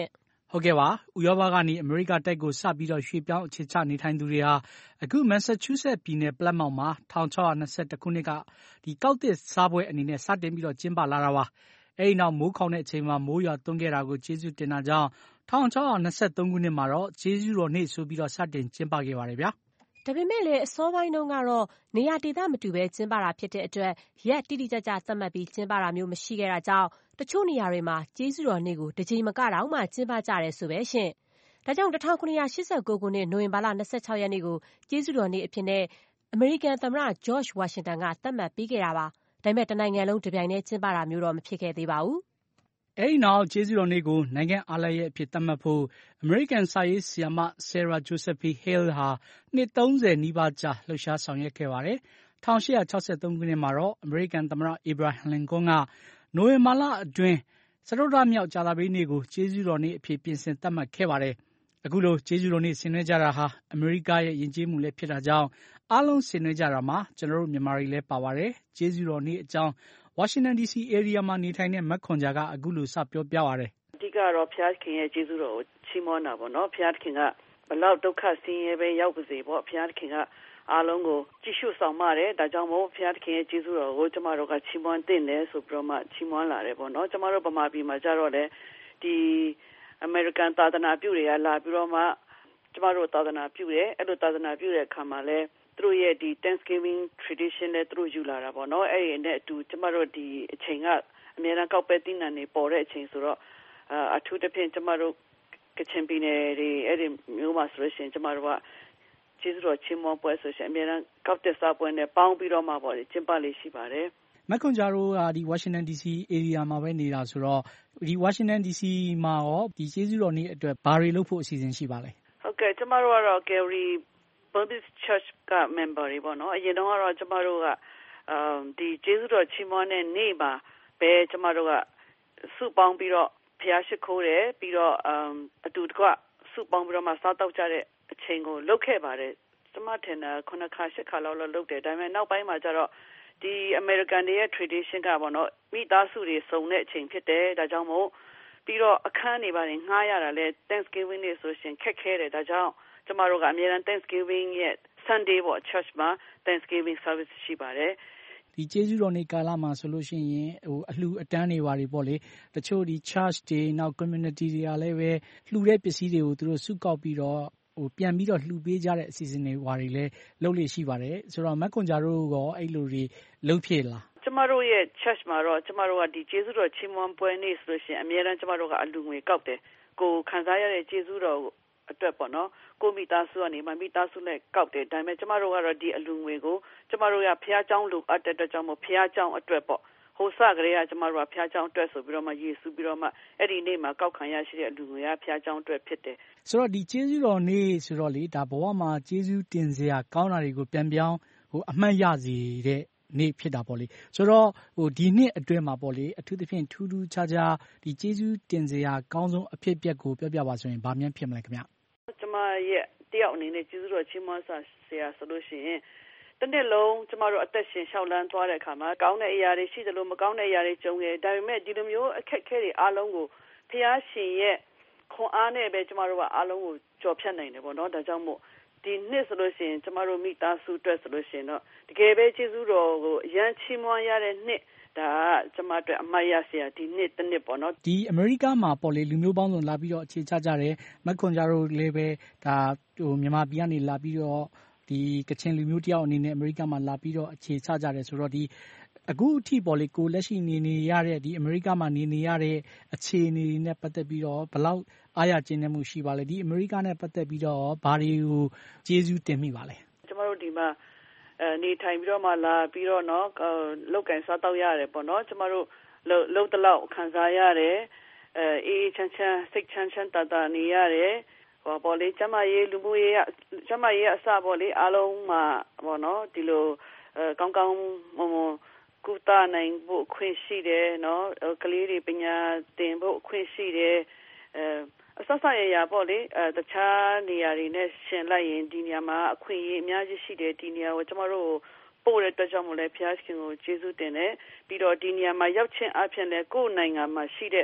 ဟုတ်ကဲ့ပါဥရောပကနေအမေရိကတိုက်ကိုစပြီးတော့ရွှေ့ပြောင်းအခြေချနေထိုင်သူတွေဟာအခုမက်ဆာချူးဆက်ပြည်နယ်ပလက်မောက်မှာ1621ခုနှစ်ကဒီကောက်တစ်စားပွဲအနေနဲ့စတင်ပြီးတော့ကျင်းပလာတာပါအဲဒီနောက်မိုးခေါင်တဲ့အချိန်မှာမိုးရွာသွန်းခဲ့တာကိုကျေးဇူးတင်တာကြောင့်1623ခုနှစ်မှာတော့ကျေးဇူးတော်နေ့ဆိုပြီးတော့စတင်ကျင်းပခဲ့ပါတယ်ဗျာဒါပေမဲ့လည်းအစောပိုင်းတုန်းကတော့နေရာဒေသမတူပဲကျင်းပတာဖြစ်တဲ့အတွက်ရက်တိတိကျကျသတ်မှတ်ပြီးကျင်းပတာမျိုးမရှိခဲ့တာကြောင့်တချို့နေရာတွေမှာကျေးဇူးတော်နေ့ကိုတစ်ကြိမ်မကတော့မှကျင်းပကြတယ်ဆိုပဲရှင်။ဒါကြောင့်1989ခုနှစ်နိုဝင်ဘာလ26ရက်နေ့ကိုကျေးဇူးတော်နေ့အဖြစ်နဲ့အမေရိကန်သမ္မတဂျော့ချ်ဝါရှင်တန်ကသတ်မှတ်ပေးခဲ့တာပါ။ဒါပေမဲ့တနိုင်ငံလုံးတစ်ပြိုင်တည်းကျင်းပတာမျိုးတော့မဖြစ်ခဲ့သေးပါဘူး။အဲဒီနောက်ကျေးဇူးတော်နေ့ကိုနိုင်ငံအားလပ်ရက်အဖြစ်သတ်မှတ်ဖို့အမေရိကန်စာရေးဆရာမဆယ်ရာဂျိုဆက်ဖီဟေးလ်ဟာနှစ်30နီးပါးကြာလှုပ်ရှားဆောင်ရွက်ခဲ့ပါတယ်။1863ခုနှစ်မှာတော့အမေရိကန်သမ္မတအေဗရာဟမ်လင်ကွန်းကနိုဝင်ဘာလအတွင်းစတုတ္ထမြောက်ကြာသပတေးနေ့ကိုကျေးဇူးတော်နေ့အဖြစ်ပြင်ဆင်သတ်မှတ်ခဲ့ပါတယ်။အခုလိုကျေးဇူးတော်နေ့ဆင်နွှဲကြတာဟာအမေရိကရဲ့ယဉ်ကျေးမှုလည်းဖြစ်တာကြောင့်အားလုံးဆင်နွှဲကြတာမှာကျွန်တော်တို့မြန်မာတွေလည်းပါပါတယ်။ကျေးဇူးတော်နေ့အကြောင်းဝါရှင်တန် DC ဧရိယာမှာနေထိုင်တဲ့မက်ခွန်ဂျာကအခုလိုစပြောပြပါတယ်။အဓိကတော့ဘုရားခင်ရဲ့ကျေးဇူးတော်ကိုချီးမွမ်းတာပေါ့နော်။ဘုရားခင်ကဘလောက်ဒုက္ခဆင်းရဲပဲရောက်ပါစေပေါ့ဘုရားခင်ကအားလုံးကိုကြည့်ရှုဆောင်မတယ်ဒါကြောင့်မို့ဘုရားခင်ရဲ့ကျေးဇူးတော်ကိုကျမတို့ကချီးမွမ်းတင်တယ်ဆိုပြီးတော့မှချီးမွမ်းလာတယ်ပေါ့နော်ကျမတို့ဗမာပြည်မှာကြတော့လေဒီအမေရိကန်သာသနာပြုတွေကလာပြီးတော့မှကျမတို့သာသနာပြုတယ်အဲ့လိုသာသနာပြုတဲ့အခါမှာလဲသူတို့ရဲ့ဒီ Thanksgiving tradition နဲ့သူတို့ယူလာတာပေါ့နော်အဲ့ဒီနဲ့အတူကျမတို့ဒီအချိန်ကအများအားကောက်ပဲတင်းနံနေပေါ်တဲ့အချိန်ဆိုတော့အထူးသဖြင့်ကျမတို့ကချင်ပြည်နယ်တွေအဲ့ဒီမျိုးမှာဆိုလို့ရှိရင်ကျမတို့ကကျေးဇူးတော်ချီးမွမ်းပွဲဆိုရှင်အများအားကောက်တဲ့စားပွဲနဲ့ပေါင်းပြီးတော့မှပေါ့လေကျင်းပလေးရှိပါတယ်မက်ခွန်ဂျာတို့ကဒီဝါရှင်တန် DC ဧရိယာမှာပဲနေတာဆိုတော့ဒီဝါရှင်တန် DC မှာရောဒီကျေးဇူးတော်နေ့အတွက်ဘာတွေလုပ်ဖို့အစီအစဉ်ရှိပါလဲဟုတ်ကဲ့ကျမတို့ကတော့ Gary Baptist Church က member တွေပေါ့နော်အရင်တော့ကျမတို့ကဒီကျေးဇူးတော်ချီးမွမ်းတဲ့နေ့မှာပဲကျမတို့ကစုပေါင်းပြီးတော့ဖျားရှိခိုးတယ်ပြီးတော့အတူတကွစုပေါင်းပြီးတော့မှစားတောက်ကြတဲ့အချိန်ကိုလုပ်ခဲ့ပါတယ်ကျမထင်တာ9ခါ10ခါလောက်လုပ်တယ်ဒါပေမဲ့နောက်ပိုင်းမှာကျတော့ဒီ American တွေရဲ့ tradition ကပေါ့နော်မိသားစုတွေစုံတဲ့အချိန်ဖြစ်တယ်ဒါကြောင့်မို့ပြီးတော့အခန်းတွေပါတယ်ငှားရတာလဲ Thanksgiving နေ့ဆိုရှင်ခက်ခဲတယ်ဒါကြောင့်ကျမတို့ကအများအား Thanksgiving ရဲ့ Sunday ပေါ့ church မှာ Thanksgiving service ရှိပါတယ်ဒီကျေးဇူးတော်နေ့ကာလမှာဆိုလို့ရှိရင်အလှူအတန်းတွေပါတယ်ပေါ့လေတချို့ဒီ church တွေနောက် community တွေကလည်းပဲလှူတဲ့ပစ္စည်းတွေကိုသူတို့စုကောက်ပြီးတော့ပြန်ပြီးတော့လှူပေးကြတဲ့အစီအစဉ်တွေဘာတွေလဲလုပ်လို့ရှိပါတယ်ဆိုတော့မက်ခွန်ဂျာတို့ရောအဲ့လိုတွေလုပ်ဖြစ်လားကျမတို့ရဲ့ church မှာတော့ကျမတို့ကဒီကျေးဇူးတော်ချီးမွမ်းပွဲနေ့ဆိုလို့ရှိရင်အများအားကျမတို့ကအလှူငွေကောက်တယ်ကိုခံစားရတဲ့ကျေးဇူးတော်အတွက်ပေါ့နော်ကိုမိသားစုကနေမိသားစုနဲ့ကောက်တယ်ဒါပေမဲ့ကျမတို့ကတော့ဒီအလူငွေကိုကျမတို့ရဖျားเจ้าလူအပ်တဲ့အတွက်ကြောင့်မို့ဖျားเจ้าအတွက်ပေါ့ဟိုစကလေးကကျမတို့ကဖျားเจ้าအတွက်ဆိုပြီးတော့မှယေရှုပြီးတော့မှအဲ့ဒီနေ့မှာကောက်ခံရရှိတဲ့အလူငွေကဖျားเจ้าအတွက်ဖြစ်တယ်ဆိုတော့ဒီကျေးဇူးတော်နေ့ဆိုတော့လေဒါဘဝမှာကျေးဇူးတင်စရာကောင်းတာတွေကိုပြန်ပြောင်းအမှတ်ရစေတဲ့နေ့ဖြစ်တာပေါ့လေဆိုတော့ဒီနှစ်အတွင်းမှာပေါ့လေအထူးသဖြင့်ထူးထူးခြားခြားဒီကျေးဇူးတင်စရာကောင်းဆုံးအဖြစ်အပျက်ကိုပြောပြပါဆိုရင်ဘာမှဖြစ်မလဲခင်ဗျကျမရဲ့တယောက်အနေနဲ့ကျေးဇူးတော်ချီးမွမ်းစရာဆိုလို့ရှိရင်တနေ့လုံးကျမတို့အသက်ရှင်ရှောက်လန်းသွားတဲ့အခါမှာကောင်းတဲ့အရာတွေရှိတယ်လို့မကောင်းတဲ့အရာတွေကြုံရဒါပေမဲ့ဒီလိုမျိုးအခက်အခဲတွေအားလုံးကိုဖျားရှင်ရဲ့ခွန်အားနဲ့ပဲကျမတို့ကအားလုံးကိုကြော်ဖြတ်နိုင်တယ်ပေါ့နော်ဒါကြောင့်မို့ဒီနှစ်ဆိုလို့ရှိရင်ကျမတို့မိသားစုအတွက်ဆိုလို့ရှိရင်တော့တကယ်ပဲကျေးဇူးတော်ကိုအရန်ချီးမွမ်းရတဲ့နှစ်ဒါကျမတို့အမတ်ရစရာဒီနှစ်တစ်နှစ်ပေါ့နော်ဒီအမေရိကမှာပေါ့လေလူမျိုးပေါင်းစုံလာပြီးတော့အခြေချကြတယ်မက်ခွန်ဂျာတို့လည်းပဲဒါမြန်မာပြည်ကနေလာပြီးတော့ဒီကချင်လူမျိုးတယောက်အနေနဲ့အမေရိကမှာလာပြီးတော့အခြေချကြတယ်ဆိုတော့ဒီအခုအထိပေါ့လေကိုလက်ရှိနေရတဲ့ဒီအမေရိကမှာနေရတဲ့အခြေအနေတွေနဲ့ပတ်သက်ပြီးတော့ဘယ်လောက်အားရကျေနပ်မှုရှိပါလဲဒီအမေရိကနဲ့ပတ်သက်ပြီးတော့ဘာတွေကိုကျေးဇူးတင်မိပါလဲကျမတို့ဒီမှာနေထိုင်ပြီးတော့မှလာပြီးတော့เนาะလောက်ကင်စားတော့ရတယ်ပေါ့เนาะကျမတို့လှုပ်တလောက်ခံစားရတယ်အေးချမ်းချမ်းစိတ်ချမ်းသာနေရတယ်ဟောပေါ့လေကျမရေးလူမှုရေးကျမရေးအစပေါ့လေအားလုံးမှာပေါ့เนาะဒီလိုကောင်းမွန်ကုသနိုင်ဖို့ခွင့်ရှိတယ်เนาะကလေးတွေပညာသင်ဖို့ခွင့်ရှိတယ်အစရပေါ့လေတခြားနေရာတွေနဲ့ရှင်လိုက်ရင်ဒီနေရာမှာအခွင့်အရေးအများကြီးရှိတယ်ဒီနေရာကိုကျမတို့ပို့တဲ့အတွက်ကြောင့်မို့လဲဘုရားရှင်ကိုကျေးဇူးတင်တယ်ပြီးတော့ဒီနေရာမှာရောက်ချင်းအဖြစ်လဲကိုယ်နိုင်ငံမှာရှိတဲ့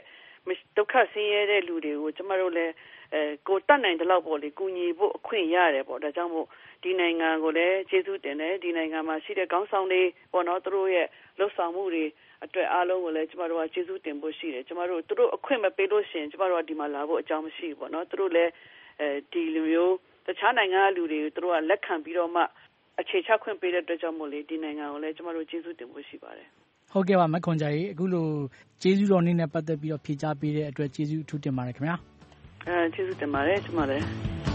ဒုက္ခဆင်းရဲတဲ့လူတွေကိုကျမတို့လည်းကိုတတ်နိုင်တဲ့လောက်ပေါ့လေကူညီဖို့အခွင့်ရတယ်ပေါ့ဒါကြောင့်မို့ဒီနိုင်ငံကိုလည်းကျေးဇူးတင်တယ်ဒီနိုင်ငံမှာရှိတဲ့ခေါင်းဆောင်တွေပေါ့နော်သူတို့ရဲ့လှုပ်ဆောင်မှုတွေအတွက်အားလုံးကိုလည်းကျမတို့ကကျေးဇူးတင်ဖို့ရှိတယ်ကျမတို့သူတို့အခွင့်မပေးလို့ရှိရင်ကျမတို့ကဒီမှာလာဖို့အကြောင်းမရှိဘူးပေါ့နော်သူတို့လည်းဒီလူမျိုးတခြားနိုင်ငံကလူတွေကိုသူတို့ကလက်ခံပြီးတော့မှအခြေချခွင့်ပေးတဲ့အတွက်ကြောင့်မို့လေဒီနိုင်ငံကိုလည်းကျမတို့ကျေးဇူးတင်ဖို့ရှိပါတယ်ဟုတ်ကဲ့ပါမခွန်ကြရေအခုလိုကျေးဇူးတော်နေ့နဲ့ပတ်သက်ပြီးတော့ဖြေကြားပေးတဲ့အတွက်ကျေးဇူးအထူးတင်ပါတယ်ခင်ဗျာကျေးဇူးတင်ပါတယ်ကျမလည်း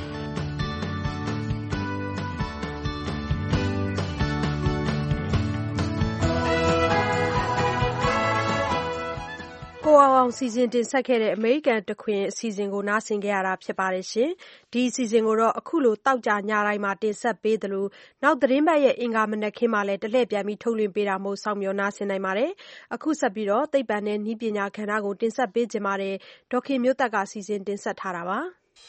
ကိုအောင်စီစဉ်တင်ဆက်ခဲ့တဲ့အမေရိကန်တခွင်အစီအစဉ်ကိုနားဆင်ကြရတာဖြစ်ပါတယ်ရှင်ဒီအစီအစဉ်ကိုတော့အခုလိုတောက်ကြညတိုင်းမှာတင်ဆက်ပေးသလိုနောက်သတင်းပတ်ရဲ့အင်္ဂါမနက်ခင်းမှာလည်းတလှည့်ပြန်ပြီးထုတ်လွှင့်ပေးတာမို့စောင့်မျှော်နားဆင်နိုင်ပါတယ်အခုဆက်ပြီးတော့သိပ္ပံနဲ့နည်းပညာကဏ္ဍကိုတင်ဆက်ပေးခြင်းပါတယ်ဒေါခင်မျိုးသက်ကစီစဉ်တင်ဆက်ထားတာပါ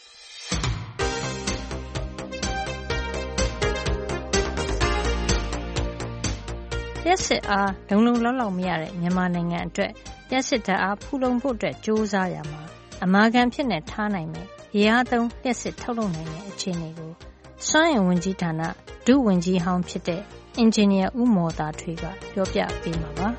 လျှပ်စစ်အားလုံလုံလောက်လောက်မရတဲ့မြန်မာနိုင်ငံအတွက်လျှပ်စစ်ဓာတ်အားဖူလုံဖို့အတွက်ကြိုးစားရမှာအမာခံဖြစ်နေထားနိုင်မယ်ရေအားသုံးလျှပ်စစ်ထုတ်လုပ်နိုင်တဲ့အခြေအနေကိုစွမ်းအင်ဝန်ကြီးဌာနဒုဝန်ကြီးဟောင်းဖြစ်တဲ့အင်ဂျင်နီယာဦးမော်သာထွေးကပြောပြပေးမှာပါ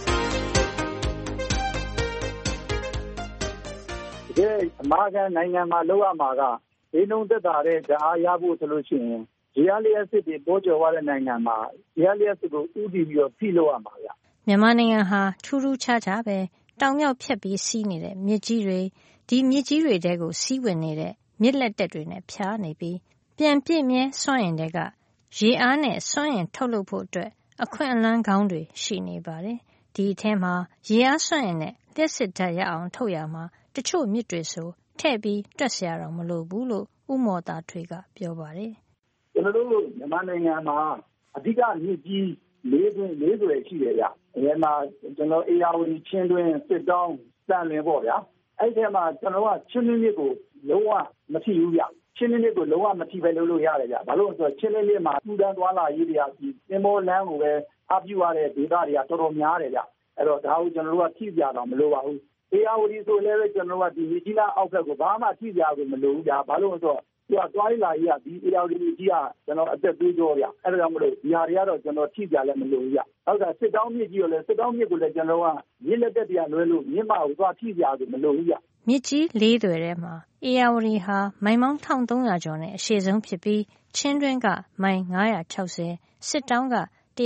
တကယ်အမာခံနိုင်ငံမှာလောက်ရမှာကဒီနှုံသက်တာတဲ့ဓာတ်အားရဖို့ဆိုလို့ရှိရင်ရေအားလျှပ်စစ်တွေပေါ်ကျော်သွားတဲ့နိုင်ငံမှာရေအားလျှပ်စစ်ကိုဥတည်ပြီးတော့ဖိလို့ရမှာဗျမြန်မာနိုင်ငံဟာထူးထူးခြားခြားပဲတောင်မြောက်ဖြတ်ပြီးစီးနေတဲ့မြစ်ကြီးတွေဒီမြစ်ကြီးတွေတဲကိုစီးဝင်နေတဲ့မြစ်လက်တက်တွေနဲ့ဖြားနေပြီးပြန်ပြည့်မြဲစွမ်းအင်တွေကရေအားနဲ့စွမ်းအင်ထုတ်လုပ်ဖို့အတွက်အခွင့်အလမ်းကောင်းတွေရှိနေပါတယ်ဒီအထဲမှာရေအားစွမ်းအင်နဲ့လျှပ်စစ်ဓာတ်ရအောင်ထုတ်ရမှာတချို့မြစ်တွေဆိုထည့်ပြီးတွက်เสียတော့မလိုဘူးလို့ဦးမော်သာထွေးကပြောပါတယ်ကျွန်တော်တို့မြန်မာနိုင်ငံမှာအဓိကမြစ်ကြီး၄သွယ်ရှိတယ်ဗျ။အဲမှာကျွန်တော်အေယာဝတီချင်းတွင်းစစ်တောင်းတန်လင်းပေါ့ဗျာ။အဲ့ဒီမှာကျွန်တော်ကချင်းမြစ်ကိုလုံးဝမထိဘူးဗျ။ချင်းမြစ်ကိုလုံးဝမထိပဲလုပ်လို့ရတယ်ဗျ။ဘာလို့လဲဆိုတော့ချင်းမြစ်မှာပူတန်းသွားလာရေးတွေကဒီသင်္ဘောလမ်းကိုပဲအပြုရတဲ့ဒေသတွေကတော်တော်များတယ်ဗျ။အဲ့တော့ဒါကိုကျွန်တော်တို့ကထိပြတော့မလိုပါဘူး။အေယာဝတီဆိုလည်းပဲကျွန်တော်တို့ကဒီမြစ်ကြီးနားအောက်ဘက်ကိုဘာမှထိပြကိုမလိုဘူးဗျ။ဘာလို့လဲဆိုတော့သူကသွားလာရေးကဒီအေယာဝတီကြီးကကျွန်တော်အသက်သွေးကြောဗျအဲ့ဒါကြောင့်မလို့ဒီဟာတွေကတော့ကျွန်တော်ထိပြလည်းမလိုဘူးဗျဟုတ်ကဲ့စစ်တောင်းမြစ်ကြီးကိုလည်းစစ်တောင်းမြစ်ကိုလည်းကျွန်တော်ကမြစ်လက်တက်တရားလွဲလို့မြစ်မကိုသွားထိပြလို့မလိုဘူးဗျမြစ်ကြီး၄သွယ်ထဲမှာအေယာဝတီဟာမိုင်ပေါင်း1300ကျော်နဲ့အရှည်ဆုံးဖြစ်ပြီးချင်းတွင်းကမိုင်960စစ်တောင်းက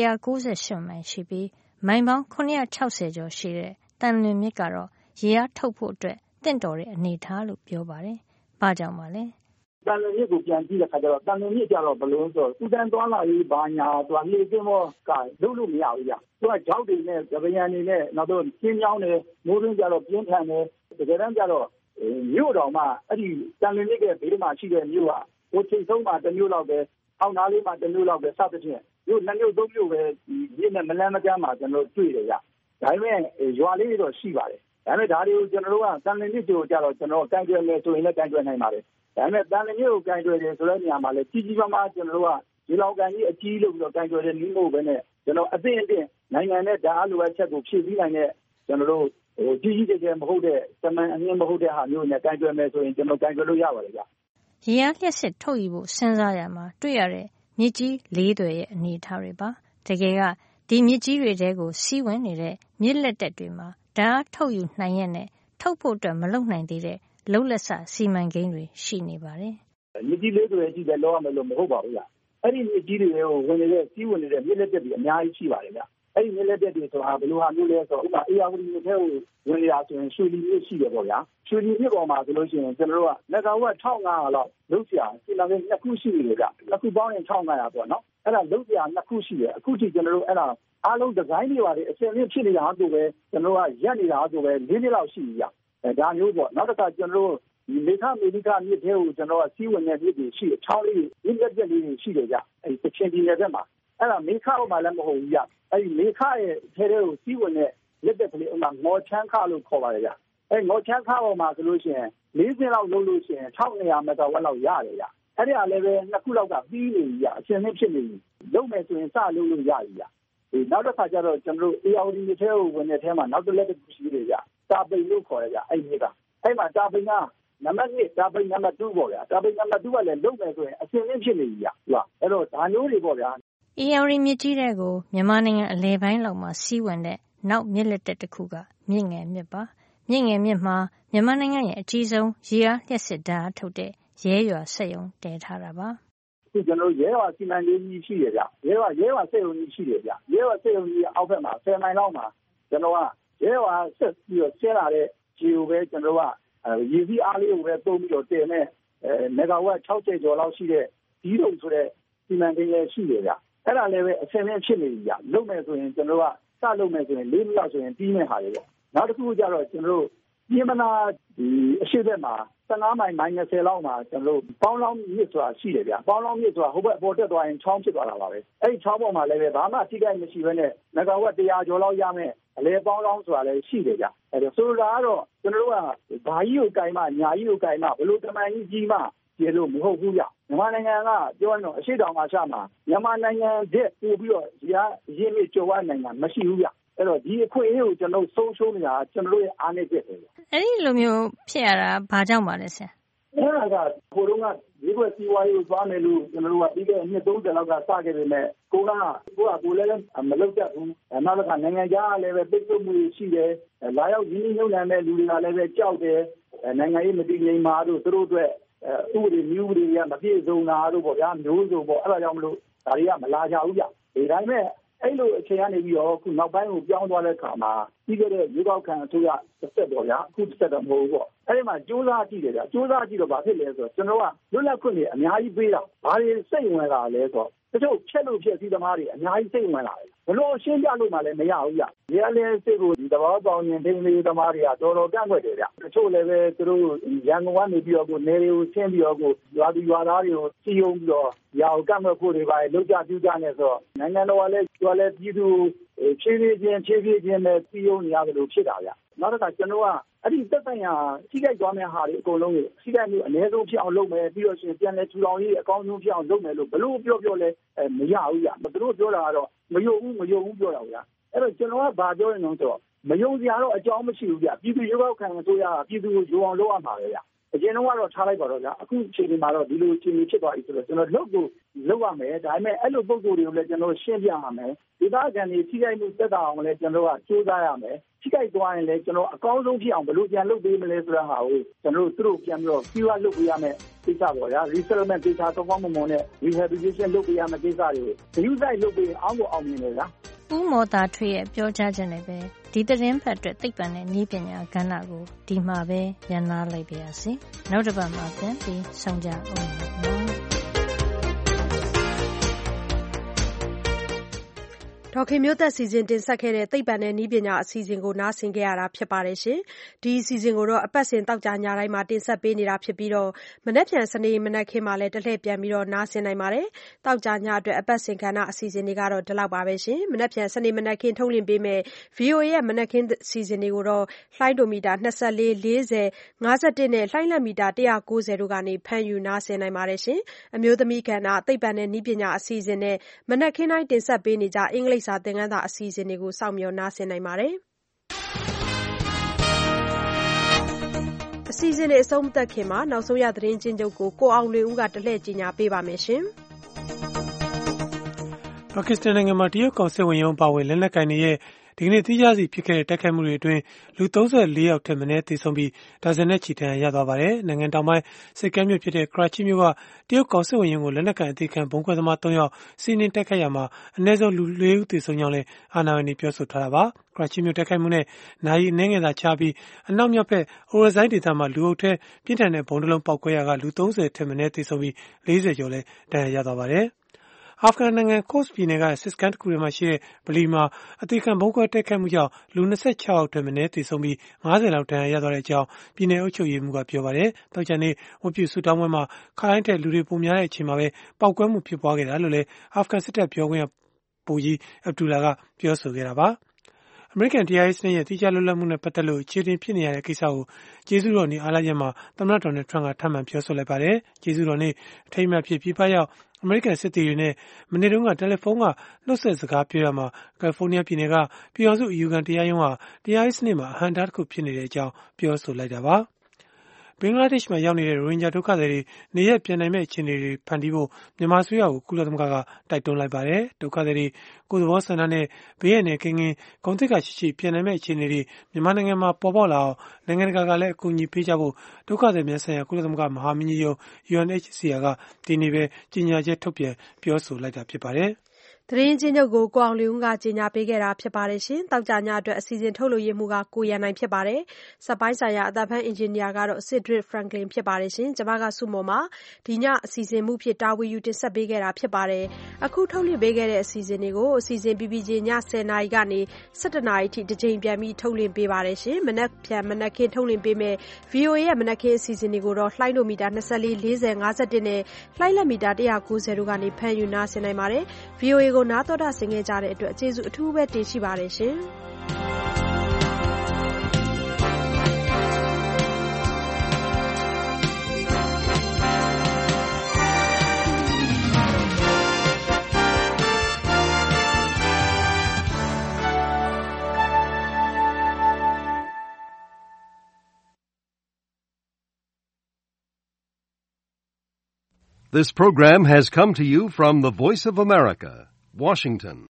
198မိုင်ရှိပြီးမိုင်ပေါင်း960ကျော်ရှိတဲ့တန်လွင်မြစ်ကတော့ရေအားထုတ်ဖို့အတွက်တင့်တော်တဲ့အနေအထားလို့ပြောပါတယ်။ဘာကြောင့်ပါလဲတန်လွင်မြစ်ကိုပြန်ကြည့်တဲ့ခါကျတော့တန်လွင်မြစ်ကျတော့ဘလို့ဆိုသူတန်းသွားလာရေးဘာညာသူကလေကင်းမောကလုပ်လို့မရဘူးဗျသူကကြောက်တွေနဲ့ကြပယံတွေနဲ့နောက်တော့ကျင်းချောင်းတွေမိုးရင်းကျတော့ပြင်းထန်တယ်တကယ်တမ်းကျတော့မြို့တော်မှာအဲ့ဒီတန်လွင်မြစ်ရဲ့ဘေးမှာရှိတဲ့မြို့ကဟိုချိန်ဆုံးမှာတစ်မြို့လောက်ပဲအောက်နားလေးမှာတစ်မြို့လောက်ပဲစသဖြင့်မြို့နှစ်မြို့သုံးမြို့ပဲဒီမြစ်နဲ့မလန်းမကမ်းမှာကျွန်တော်တွေ့တယ်ဗျဒါပေမဲ့ရွာလေးတွေတော့ရှိပါတယ်ဒါပေမဲ့ဒါတွေကိုကျွန်တော်တို့ကတန်လွင်မြစ်ကိုကျတော့ကျွန်တော်ကင်တွယ်မယ်ဆိုရင်လည်းကင်တွယ်နိုင်ပါတယ်ဒါပေမဲ့တန်လျင်ကိုကင်တွယ်တယ်ဆိုတဲ့နေရာမှာလည်းကြီးကြီးမားမားကျွန်တော်တို့ကဒီလောက်ကန်ကြီးအကြီးလို့ပြီးတော့ကင်တွယ်တဲ့နည်းမို့ပဲနဲ့ကျွန်တော်အသိအင့်နိုင်ငံနဲ့ဓာတ်အားလိုအပ်ချက်ကိုဖြည့်ဆည်းနိုင်တဲ့ကျွန်တော်တို့ကြီးကြီးကျယ်မဟုတ်တဲ့တမန်အမြင့်မဟုတ်တဲ့ဟာမျိုးနဲ့ကင်တွယ်မယ်ဆိုရင်ကျွန်တော်ကင်တွယ်လို့ရပါတယ်ဗျ။ရေအားလျှက်စစ်ထုတ်ယူဖို့စဉ်းစားရမှာတွေ့ရတဲ့မြစ်ကြီး၄သွယ်ရဲ့အနေအထားတွေပါ။တကယ်ကဒီမြစ်ကြီးတွေတဲကိုစီးဝင်နေတဲ့မြစ်လက်တက်တွေမှာဓာတ်အားထုတ်ယူနိုင်ရဲ့နဲ့ထုတ်ဖို့အတွက်မလုပ်နိုင်သေးတဲ့လုံးလက်ဆစီမံကိန်းတွေရှိနေပါတယ်။မြစ်ကြီး၄သွယ်ကြီးပဲလောက်ရမယ်လို့မဟုတ်ပါဘူးဗျ။အဲ့ဒီမြစ်ကြီးတွေကိုဝင်နေတဲ့စီးဝင်နေတဲ့မြစ်လက်တက်တွေအများကြီးရှိပါတယ်ဗျ။အဲ့ဒီမြစ်လက်တက်တွေဆိုတာဘယ်လိုဟာမျိုးလဲဆိုတော့ဥပမာအေယာဝတီမြစ်ထဲကိုဝင်နေတာဆိုရင်ရွှေလီမြစ်ရှိတယ်ပေါ့ဗျာ။ရွှေလီမြစ်ပေါ်မှာဆိုလို့ရှိရင်ကျွန်တော်တို့ကမက်ဂါဝတ်1500လောက်လုံးเสียစီမံကိန်း2ခုရှိနေတယ်ဗျ။2ခုပေါင်းရင်1500ပေါ့နော်။အဲ့ဒါလုံးเสีย2ခုရှိတယ်။အခုထိကျွန်တော်တို့အဲ့ဒါအားလုံးဒီဇိုင်းတွေပါတယ်အစင်မြင့်ဖြစ်နေတာဆိုပဲကျွန်တော်ကရက်နေတာဆိုပဲ၄နှစ်လောက်ရှိပြီဗျ။ဒါမျိုးပေါ့နောက်တစ်ခါကျွန်တော်တို့ဒီမေခမေလိခမြစ်ထဲကိုကျွန်တော်ကစီးဝင်တဲ့မြစ်တွေရှိတယ်ချောင်းလေးမြစ်လက်ကျက်လေးတွေရှိတယ်ကြအဲဒီတချင်ပြည်နယ်ဘက်မှာအဲ့ဒါမေခဟိုမှာလည်းမဟုတ်ဘူးကြအဲဒီမေခရဲ့ထဲထဲကိုစီးဝင်တဲ့လက်ကျက်ကလေးဥမာငေါ်ချမ်းခလို့ခေါ်ပါတယ်ကြအဲငေါ်ချမ်းခပေါ်မှာဆိုလို့ရှိရင်40လောက်လုံးလို့ရှိရင်1200မက်ဂါဝတ်လောက်ရတယ်ကြအဲ့ဒီအားလည်းပဲနှစ်ခုလောက်ကပြီးနေပြီကြအရှင်သင့်ဖြစ်နေပြီလုံးမယ်ဆိုရင်စလုံးလို့ရပြီကြနောက်တစ်ခါကျတော့ကျွန်တော်တို့ AOD မြစ်ထဲကိုဝင်တဲ့ထဲမှာနောက်တစ်လက်တစ်ခုရှိသေးတယ်ကြတာပိန်လို့ခေါ်ရကြအဲ့မြစ်ကအဲ့မှာတာပိန်ကနံပါတ်1တာပိန်နံပါတ်2ပေါ့ဗျာတာပိန်နံပါတ်2ကလည်းလုံမယ်ဆိုရင်အစင်းလင်းဖြစ်နေပြီဗျာအဲ့တော့ဒါမျိုးတွေပေါ့ဗျာအေယာရီမြစ်ကြီးတဲ့ကိုမြန်မာနိုင်ငံအလဲပိုင်းလောက်မှာစီးဝင်တဲ့နောက်မြစ်လက်တက်တစ်ခုကမြင့်ငယ်မြစ်ပါမြင့်ငယ်မြစ်မှာမြန်မာနိုင်ငံရဲ့အကြီးဆုံးရေအားလျှက်စစ်ဓာတ်ထုတ်တဲ့ရဲရွာစက်ရုံတည်ထားတာပါအခုကျွန်တော်ရဲရွာစီမံကိန်းကြီးရှိရဗျရဲရွာစက်ရုံကြီးရှိတယ်ဗျရဲရွာစက်ရုံကြီးအောက်ဘက်မှာ10မိုင်လောက်မှာကျွန်တော်ကရဲရွာဆက်ပြီးတော့ဆင်းလာတဲ့ဂျီကိုပဲကျွန်တော်ကရေစီးအားလေးကိုပဲသုံးပြီးတော့တင်တဲ့မဂါဝတ်60ကျော်လောက်ရှိတဲ့ဒီလိုဆိုတဲ့စီမံကိန်းလည်းရှိတယ်ဗျအဲ့ဒါလည်းပဲအဆင်သင့်ဖြစ်နေပြီဗျလုပ်မယ်ဆိုရင်ကျွန်တော်ကစလုပ်မယ်ဆိုရင်4မိနစ်ဆိုရင်ပြီးနေဟာလေပေါ့နောက်တစ်ခုကျတော့ကျွန်တော်တို့ပြည်မနာဒီအရှိတ်ဘက်မှာ15မိုင်-20လောက်မှာကျွန်တော်တို့ပေါင်းလောင်းမြစ်ဆိုတာရှိတယ်ဗျပေါင်းလောင်းမြစ်ဆိုတာဟိုဘက်အပေါ်တက်သွားရင်ချောင်းဖြစ်သွားတာပါပဲအဲ့ဒီချောင်းပေါ်မှာလည်းပဲဘာမှထိခိုက်မရှိဘဲနဲ့မဂါဝတ်100ကျော်လောက်ရမယ်အလဲပေါင်းလောင်းဆိုတာလည်းရှိတယ်ဗျအဲ့ဒါဆိုတော့ကျွန်တော်တို့ကဘာကြီးကိုကိုင်မှညာကြီးကိုကိုင်မှဘလို့တမန်ကြီးကြီးမှကျေလို့မဟုတ်ဘူးဗျမြန်မာနိုင်ငံကပြောရင်တော့အရှိတောင်အာရှမှာမြန်မာနိုင်ငံတဲ့ပို့ပြီးတော့ရင်းမြစ်ကျော်ဝနိုင်ငံမရှိဘူးဗျအဲ့တော့ဒီအခွင့်အရေးကိုကျွန်တော်ဆုံးရှုံးနေတာကျွန်တော်ရဲ့အားနည်းချက်ပဲအဲ့ဒီလိုမျိုးဖြစ်ရတာဘာကြောင့်ပါလဲဆရာအဲ့ဒါကကိုတော့ကဒီကွက်စီဝါရေးကိုသွားမယ်လို့ကျွန်တော်တို့ကပြီးခဲ့တဲ့နှစ်30လောက်ကစခဲ့ပေမဲ့ကိုလည်းမလုပ်တတ်ဘူးနောက်တစ်ခါနိုင်ငံခြားကလည်းပဲပိတ်ဆို့မှုရှိတယ်လာရောက်ရင်းနှီးမြှုပ်နှံတဲ့လူတွေကလည်းပဲကြောက်တယ်နိုင်ငံရေးမတည်ငြိမ်မှာတို့သူတို့အတွက်ဥပဒေမျိုးတွေကမပြည့်စုံတာတို့ပေါ့ဗျာမျိုးစုံပေါ့အဲ့ဒါကြောင့်မလို့ဒါတွေကမလာကြဘူးဗျဒီတိုင်းမဲ့အဲ့လိုအခြေအနေပြီးတော့ခုနောက်ပိုင်းကိုပြောင်းသွားတဲ့အခါမှာပြီးခဲ့တဲ့ရွေးကောက်ခံအစိုးရတစ်ဆက်ပေါ့ဗျာအခုတစ်ဆက်တော့မဟုတ်ဘူးပေါ့အဲ့ဒီမှာစူးစမ်းကြည့်တယ်ဗျစူးစမ်းကြည့်တော့ဘာဖြစ်လဲဆိုတော့ကျွန်တော်ကလွတ်လပ်ခွင့်တွေအများကြီးပေးတာဘာတွေစိတ်ဝင်လာလဲဆိုတော့တချို့ဖြက်လို့ဖြက်စီးသမားတွေအများကြီးစိတ်ဝင်လာတယ်ဘလို့ရှင်းပြလို့မှလည်းမရဘူးဗျ။ရဲလည်းစိတ်ကိုဒီသဘောပေါက်ရင်ဒိန်းလေးသမားတွေကတော်တော်ကန့်ကွက်တယ်ဗျ။တချို့လည်းပဲသူတို့ရန်ကုန်ကနေပြီးတော့နေတွေကိုဆင်းပြီးတော့ရွာသူရွာသားတွေကိုစီယုံပြီးတော့ရာကိုကန့်ကွက်ဖို့တွေပါလောက်ကြပြူကြနေဆိုတော့နိုင်ငံတော်ကလည်းကျွာလည်းပြည်သူဖြည်းဖြည်းချင်းပဲစီယုံနေရတယ်လို့ဖြစ်တာဗျ။နောက်တစ်ခါကျွန်တော်ကအဲ့ဒီသက်ဆိုင်ရာထိခိုက်သွားမယ့်ဟာတွေအကုန်လုံးကိုထိခိုက်မှုအနည်းဆုံးဖြစ်အောင်လုပ်မယ်ပြီးတော့ရှင်ပြန်လဲထူထောင်ရေးအကောင်းဆုံးဖြစ်အောင်လုပ်မယ်လို့ဘလို့ပြောလဲမရဘူးဗျ။သူတို့ပြောတာကတော့မယုံဘူးပြောတာဗျာအဲ့တော့ကျွန်တော်ကဘာပြောရင်တော့ဆိုတော့မယုံစရာတော့အကြောင်းမရှိဘူးဗျပြည်သူရွေးကောက်ခံအစိုးရကပြည်သူကိုယုံအောင်လုပ်ရမှာပဲဗျအရင်တော့ထားလိုက်ပါတော့ဗျအခုအချိန်ဒီမှာတော့ဒီလိုအခြေအနေဖြစ်သွားပြီဆိုတော့ကျွန်တော်လုပ်ရမယ်ဒါပေမဲ့အဲ့လိုပုံစံတွေကိုလည်းကျွန်တော်ရှင်းပြရမယ်ဒေသခံတွေထိခိုက်မှုသက်သာအောင်လည်းကျွန်တော်ကစူးစမ်းရမယ်ထိခိုက်သွားရင်လည်းကျွန်တော်အကောင်းဆုံးဖြစ်အောင်ဘယ်လိုပြန်လုပ်ပေးမလဲဆိုတာဟာကိုကျွန်တော်တို့သူတို့ပြန်ပြီးတော့ပြီးသွားလုပ်ပေးရမယ်ကိစ္စပေါ့ဗျာ resettlement ကိစ္စတော့ကောင်းမွန်နဲ့ rehabilitation လုပ်ပေးရမယ်ကိစ္စတွေကိုဂရုစိုက်လုပ်ပေးအောင်ကိုအောင်မြင်တယ်ဗျာဦးမော်သာထွေးရဲ့ပြောကြားချက်နဲ့ပဲဒီသတင်းဖတ်အတွက်သိပ္ပံနဲ့နည်းပညာကဏ္ဍကိုဒီမှာပဲရန်နာလိုက်ပါရစေနောက်တစ်ပတ်မှာပြန်ပြီးဆောင်ကြအောင်နော်ဒေါ်ခင်မျိုးသက်စီစဉ်တင်ဆက်ခဲ့တဲ့သိပ္ပံနဲ့နည်းပညာအစီအစဉ်ကိုနားဆင်ခဲ့ရတာဖြစ်ပါတယ်ရှင်။ဒီအစီအစဉ်ကိုတော့အပတ်စဉ်တောက်ကြညတိုင်းမှာတင်ဆက်ပေးနေတာဖြစ်ပြီးတော့မနက်ဖြန်စနေမနက်ခင်းမှာလည်းတစ်လှည့်ပြန်ပြီးတော့နားဆင်နိုင်ပါတယ်။တောက်ကြညအတွက်အပတ်စဉ်ကဏ္ဍအစီအစဉ်တွေကတော့ဒီလောက်ပါပဲရှင်။မနက်ဖြန်စနေမနက်ခင်းထုတ်လွှင့်ပေးမယ် VOA ရဲ့မနက်ခင်းအစီအစဉ်တွေကိုတော့လှိုင်းဒိုမီတာ24 40 51နဲ့လှိုင်းလက်မီတာ190တို့ကနေဖမ်းယူနားဆင်နိုင်ပါတယ်ရှင်။အမျိုးသမီးကဏ္ဍသိပ္ပံနဲ့နည်းပညာအစီအစဉ်နဲ့မနက်ခင်းတိုင်းတင်ဆက်ပေးနေကြအင်္ဂလိပ်စာသင်ခန်းစာအစီအစဉ်တွေကိုစောင့်မျှော်နားဆင်နိုင်ပါတယ်။အစီအစဉ်တွေအဆုံးမသတ်ခင်မှာနောက်ဆုံးရသတင်းချင်းချုပ်ကိုအောင်လွင်ဦးကတလှည့်ကြီးညာပေးပါမယ်ရှင်။ပါကစ္စတန်နိုင်ငံမှာတရုတ်ကောင်စစ်ဝင်ရုံးပါဝင်လက်နက်ကိုင်တွေရဲ့ဒီကနေ့တိကျစီဖြစ်ခဲ့တဲ့တိုက်ခိုက်မှုတွေအတွင်းလူ34ယောက်ထက်မနည်းသေဆုံးပြီးဒါဇင်နဲ့ချီဒဏ်ရာရသွားပါတယ်။နိုင်ငံတောင်ပိုင်းစစ်ကမ်းမြို့ဖြစ်တဲ့ကရာချီမြို့ကတရုတ်ကောင်စစ်ဝင်ရုံးကိုလက်နက်ကိုင်အသေးခံဘုံခွဲသမား3ယောက်စီးနင်းတိုက်ခိုက်ရမှာအနည်းဆုံးလူ4ဦးသေဆုံးကြောင်းလည်းအာဏာပိုင်တွေပြောဆိုထားတာပါ။ကရာချီမြို့တိုက်ခိုက်မှုနဲ့နာရီအနည်းငယ်သာခြားပြီးအနောက်မြောက်ဘက်အိုရဇိုင်းဒေသမှာလူအုပ်ထဲပြင်းထန်တဲ့ဘုံတစ်လုံးပေါက်ကွဲရာကလူ30ထက်မနည်းသေဆုံးပြီး40ကျော်လည်းဒဏ်ရာရသွားပါတယ်။အာဖဂန်နိုင်ငံကော့စ်ပြည်နယ်ကစစ်စခန်းတစ်ခုထဲမှာရှိတဲ့ဗလီမှာအသေးခံဘုံခွဲတိုက်ခိုက်မှုကြောင့်လူ26ယောက်ထက်မနည်းသေဆုံးပြီး50လောက်ဒဏ်ရာရသွားတဲ့အကြောင်းပြည်နယ်အုပ်ချုပ်ရေးမှူးကပြောပါတယ်။တောက်ချန်နေ့ဝတ်ပြုဆုတောင်းပွဲမှာခါတိုင်းထက်လူတွေပိုများတဲ့အချိန်မှာပဲပောက်ကွဲမှုဖြစ်ပွားခဲ့တာလို့လည်းအာဖဂန်စစ်တပ်ပြောခွင့်ရဗိုလ်ကြီးအဗ်ဒူလာကပြောဆိုခဲ့တာပါ။အမေရိကန်တရားရေးစနစ်ရဲ့တိကျလွတ်လပ်မှုနဲ့ပတ်သက်လို့အခြေတင်ဖြစ်နေရတဲ့ကိစ္စကိုကျေးဇူးတော်နေ့အားလပ်ရက်မှာသမ္မတဒေါ်နယ်ထရန့်ကထပ်မံပြောဆိုလိုက်ပါတယ်။ကျေးဇူးတော်နေ့အထိမ်းအမှတ်ဖြစ်ပြည်ပရောက်အမေရိကန်စစ်သည်တွေနဲ့မနေ့တုန်းကတယ်လီဖုန်းကနှုတ်ဆက်စကားပြောရမှာကယ်လီဖိုးနီးယားပြည်နယ်ကပြည်ထောင်စုအယူခံတရားရုံးဟာတရားရေးစနစ်မှာအဟန့်အတားတစ်ခုဖြစ်နေတဲ့အကြောင်းပြောဆိုလိုက်တာပါ။ ဘင်္ဂလားဒေ့ရှ်မှာရောက်နေတဲ့ရိုဟင်ဂျာဒုက္ခသည်တွေနေရပ်ပြန်နိုင်မယ့်အခြေအနေတွေဖန်တီးဖို့မြန်မာအစိုးရကိုကုလသမဂ္ဂကတိုက်တွန်းလိုက်ပါတယ်။ဒုက္ခသည်တွေကိုယ်သဘောဆန္ဒနဲ့ဘေးရန်နဲ့ကင်းကင်းဂုဏ်သိက္ခာရှိရှိပြန်နိုင်မယ့်အခြေအနေတွေမြန်မာနိုင်ငံမှာပေါ်ပေါက်လာအောင်နိုင်ငံတကာကလည်းအကူအညီပေးကြဖို့ဒုက္ခသည်များဆိုင်ရာကုလသမဂ္ဂမဟာမင်းကြီးရုံး UNHCR ကဒီနေ့ပဲကြေညာချက်ထုတ်ပြန်ပြောဆိုလိုက်တာဖြစ်ပါတယ်။သတင်းချင်းချုပ်ကိုကိုအောင်လွင်ဦးကကြေညာပေးခဲ့တာဖြစ်ပါတယ်ရှင်။တောက်ကြညအတွက်အစီအစဉ်ထုတ်လို့ရမှုကကိုရန်နိုင်ဖြစ်ပါတယ်။စက်ပိုင်းဆိုင်ရာအသံဖမ်းအင်ဂျင်နီယာကတော့ Cedric Franklin ဖြစ်ပါတယ်ရှင်။ကျွန်မကစုမုံပါဒီညအစီအစဉ်မှုဖြစ်တာဝန်ယူတင်ဆက်ပေးခဲ့တာဖြစ်ပါတယ်။အခုထုတ်လွှင့်ပေးခဲ့တဲ့အစီအစဉ်တွေကိုအစီအစဉ် PPG ည10:00နာရီကနေ17:00နာရီထိတစ်ချိန်ပြန်ပြီးထုတ်လွှင့်ပေးပါတယ်ရှင်။မနက်ဖြန်မနက်ခင်းထုတ်လွှင့်ပေးမယ် VOA ရဲ့မနက်ခင်းအစီအစဉ်တွေကိုတော့လှိုင်းလိုမီတာ24 40 51နဲ့လှိုင်းလက်မီတာ190တို့ကနေဖမ်းယူနားဆင်နိုင်ပါတယ်။ VOA ကိုနားတော်တာဆင်ခဲ့ကြတဲ့အတွက်ကျေးဇူးအထူးပဲတင်ရှိပါတယ်ရှင်။ This program has come to you from the Voice of America, Washington.